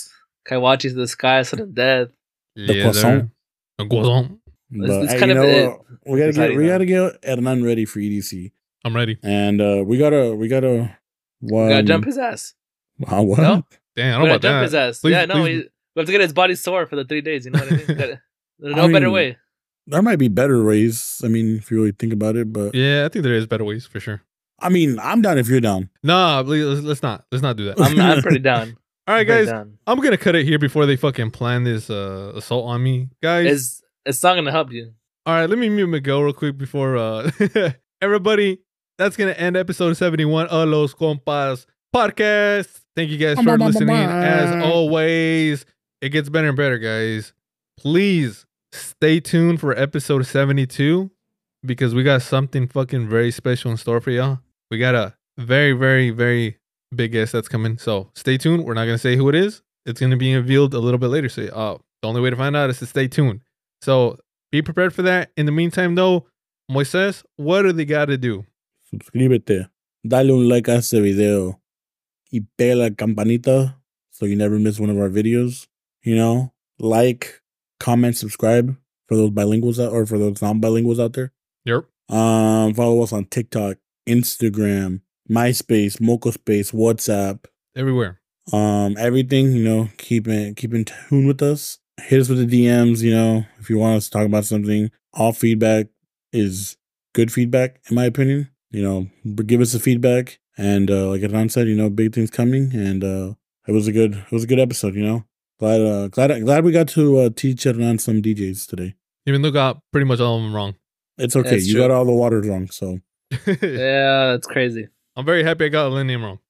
Kaiwachi to the sky, sudden death. The Yeah, croissant. there. A croissant. But it's hey, kind you of know it- what? we gotta exciting, get we though. gotta get Hernan ready for E D C, I'm ready. and uh, we gotta we gotta. We gotta jump his ass. Wow, what? No? Damn, I We don't know gotta about jump his that. ass. Please- yeah, no, please- we, we have to get his body sore for the three days. You know what I mean? Gotta- There's I no better mean, way. There might be better ways. I mean, if you really think about it, but Yeah, I think there is better ways for sure. I mean, I'm down if you're down. Nah, please, let's, let's not. Let's not do that. I'm, I'm pretty down. All right, I'm pretty guys. down. I'm gonna cut it here before they fucking plan this uh, assault on me, guys. It's it's not gonna help you. All right, let me mute Miguel real quick before uh everybody. That's gonna end episode seventy-one of Los Compas podcast. Thank you guys for listening. As always, it gets better and better, guys. Please stay tuned for episode seventy-two because we got something fucking very special in store for y'all. We got a very, very, very big guest that's coming. So stay tuned. We're not gonna say who it is. It's gonna be revealed a little bit later. So uh, the only way to find out is to stay tuned. So be prepared for that. In the meantime, though, Moises, what do they got to do? Suscríbete, dale un like a este video, y pega la campanita so you never miss one of our videos. You know, like, comment, subscribe for those bilinguals out or for those non-bilinguals out there. Yep. Um, follow us on TikTok, Instagram, MySpace, MocoSpace, WhatsApp, Everywhere. um, everything. You know, keep in keep in tune with us. Hit us with the D Ms. You know, if you want us to talk about something. All feedback is good feedback, in my opinion. You know, but give us the feedback, and uh, like Hernan said, you know, big things coming, and uh, it was a good it was a good episode. You know, glad uh, glad glad we got to uh, teach Hernan some D Js today. Even though got pretty much all of them wrong. It's okay. That's You true. got all the waters wrong, so. Yeah, that's crazy. I'm very happy I got the name wrong.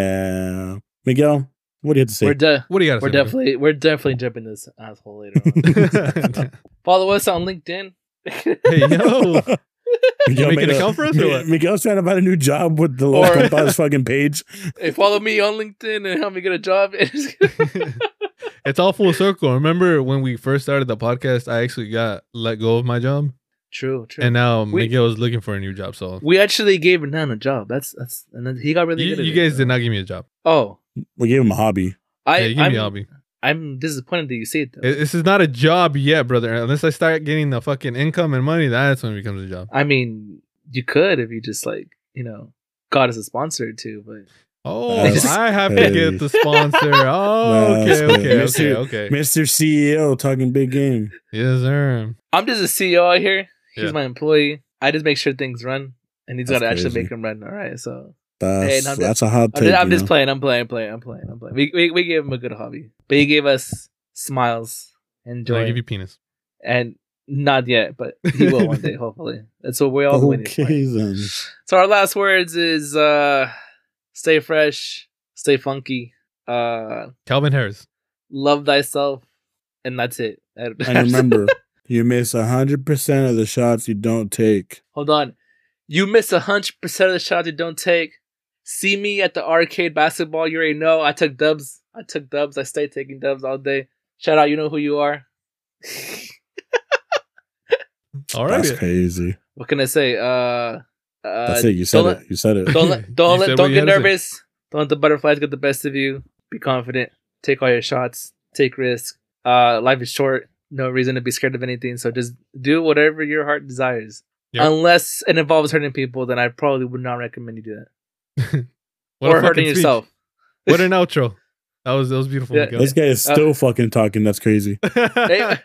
Damn. Miguel, what do you have to say? We're de- What do you got to we're say? definitely we're definitely jumping this asshole later on. Miguel? Follow us on LinkedIn. Hey, yo. Miguel making made an a- account for us or what? Miguel's trying to find a new job with the Los Or- Compas fucking page. Hey, follow me on LinkedIn and help me get a job. It's all full circle. Remember when we first started the podcast, I actually got let go of my job. True, true. And now We- Miguel is looking for a new job. So we actually gave Hernan a job. That's that's and then he got really you, good at you it, guys so. did not give me a job. Oh, We gave him a hobby. I Yeah, you give I'm, me a hobby. I'm disappointed that you say it though. It- This is not a job yet, brother. Unless I start getting the fucking income and money, that's when it becomes a job. I mean, you could if you just like you know got us a sponsor or two, but Oh, That's I have to crazy. get the sponsor. Oh, That's okay, okay, crazy. okay, Mister okay. Mister C E O talking big game. Yes, sir. I'm just a C E O out here. He's Yeah. my employee. I just make sure things run, and he's got That's to actually crazy. make them run. All right, so That's, Hey, no, I'm that's a hot I'm take. just, I'm you just know? playing. I'm playing. Playing. I'm playing. I'm playing. We, we we gave him a good hobby, but he gave us smiles and Do I joy, give you penis? and not yet, but he will one day, hopefully. That's what we're all waiting for. Okay, then. So our last words is uh, stay fresh, stay funky, uh, Calvin Harris. love thyself, and that's it. And remember, you miss one hundred percent of the shots you don't take. Hold on. You miss one hundred percent of the shots you don't take. See me at the arcade basketball. You already know. I took dubs. I took dubs. I stay taking dubs all day. Shout out. You know who you are. All That's right. crazy. What can I say? Uh, uh, That's it. You said don't it. You said it. Let, don't let, don't, You let, said don't what you get had to say. nervous. Don't let the butterflies get the best of you. Be confident. Take all your shots. Take risks. Uh, life is short. No reason to be scared of anything. So just do whatever your heart desires. Yep. Unless it involves hurting people, then I probably would not recommend you do that. What a or hurting fucking speech. yourself. What an outro. That was that was beautiful. Yeah. Miguel. This guy is still fucking talking. That's crazy. Hey,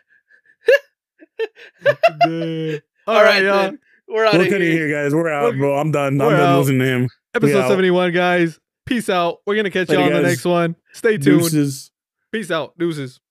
All right, y'all. then. We're out We're of cutting here. here, guys. We're out, We're- bro. I'm done. I'm we're done out. losing to him. Episode out. seventy-one, guys. Peace out. We're gonna catch you Later, on the guys. next one. Stay tuned. Deuces. Peace out. Deuces.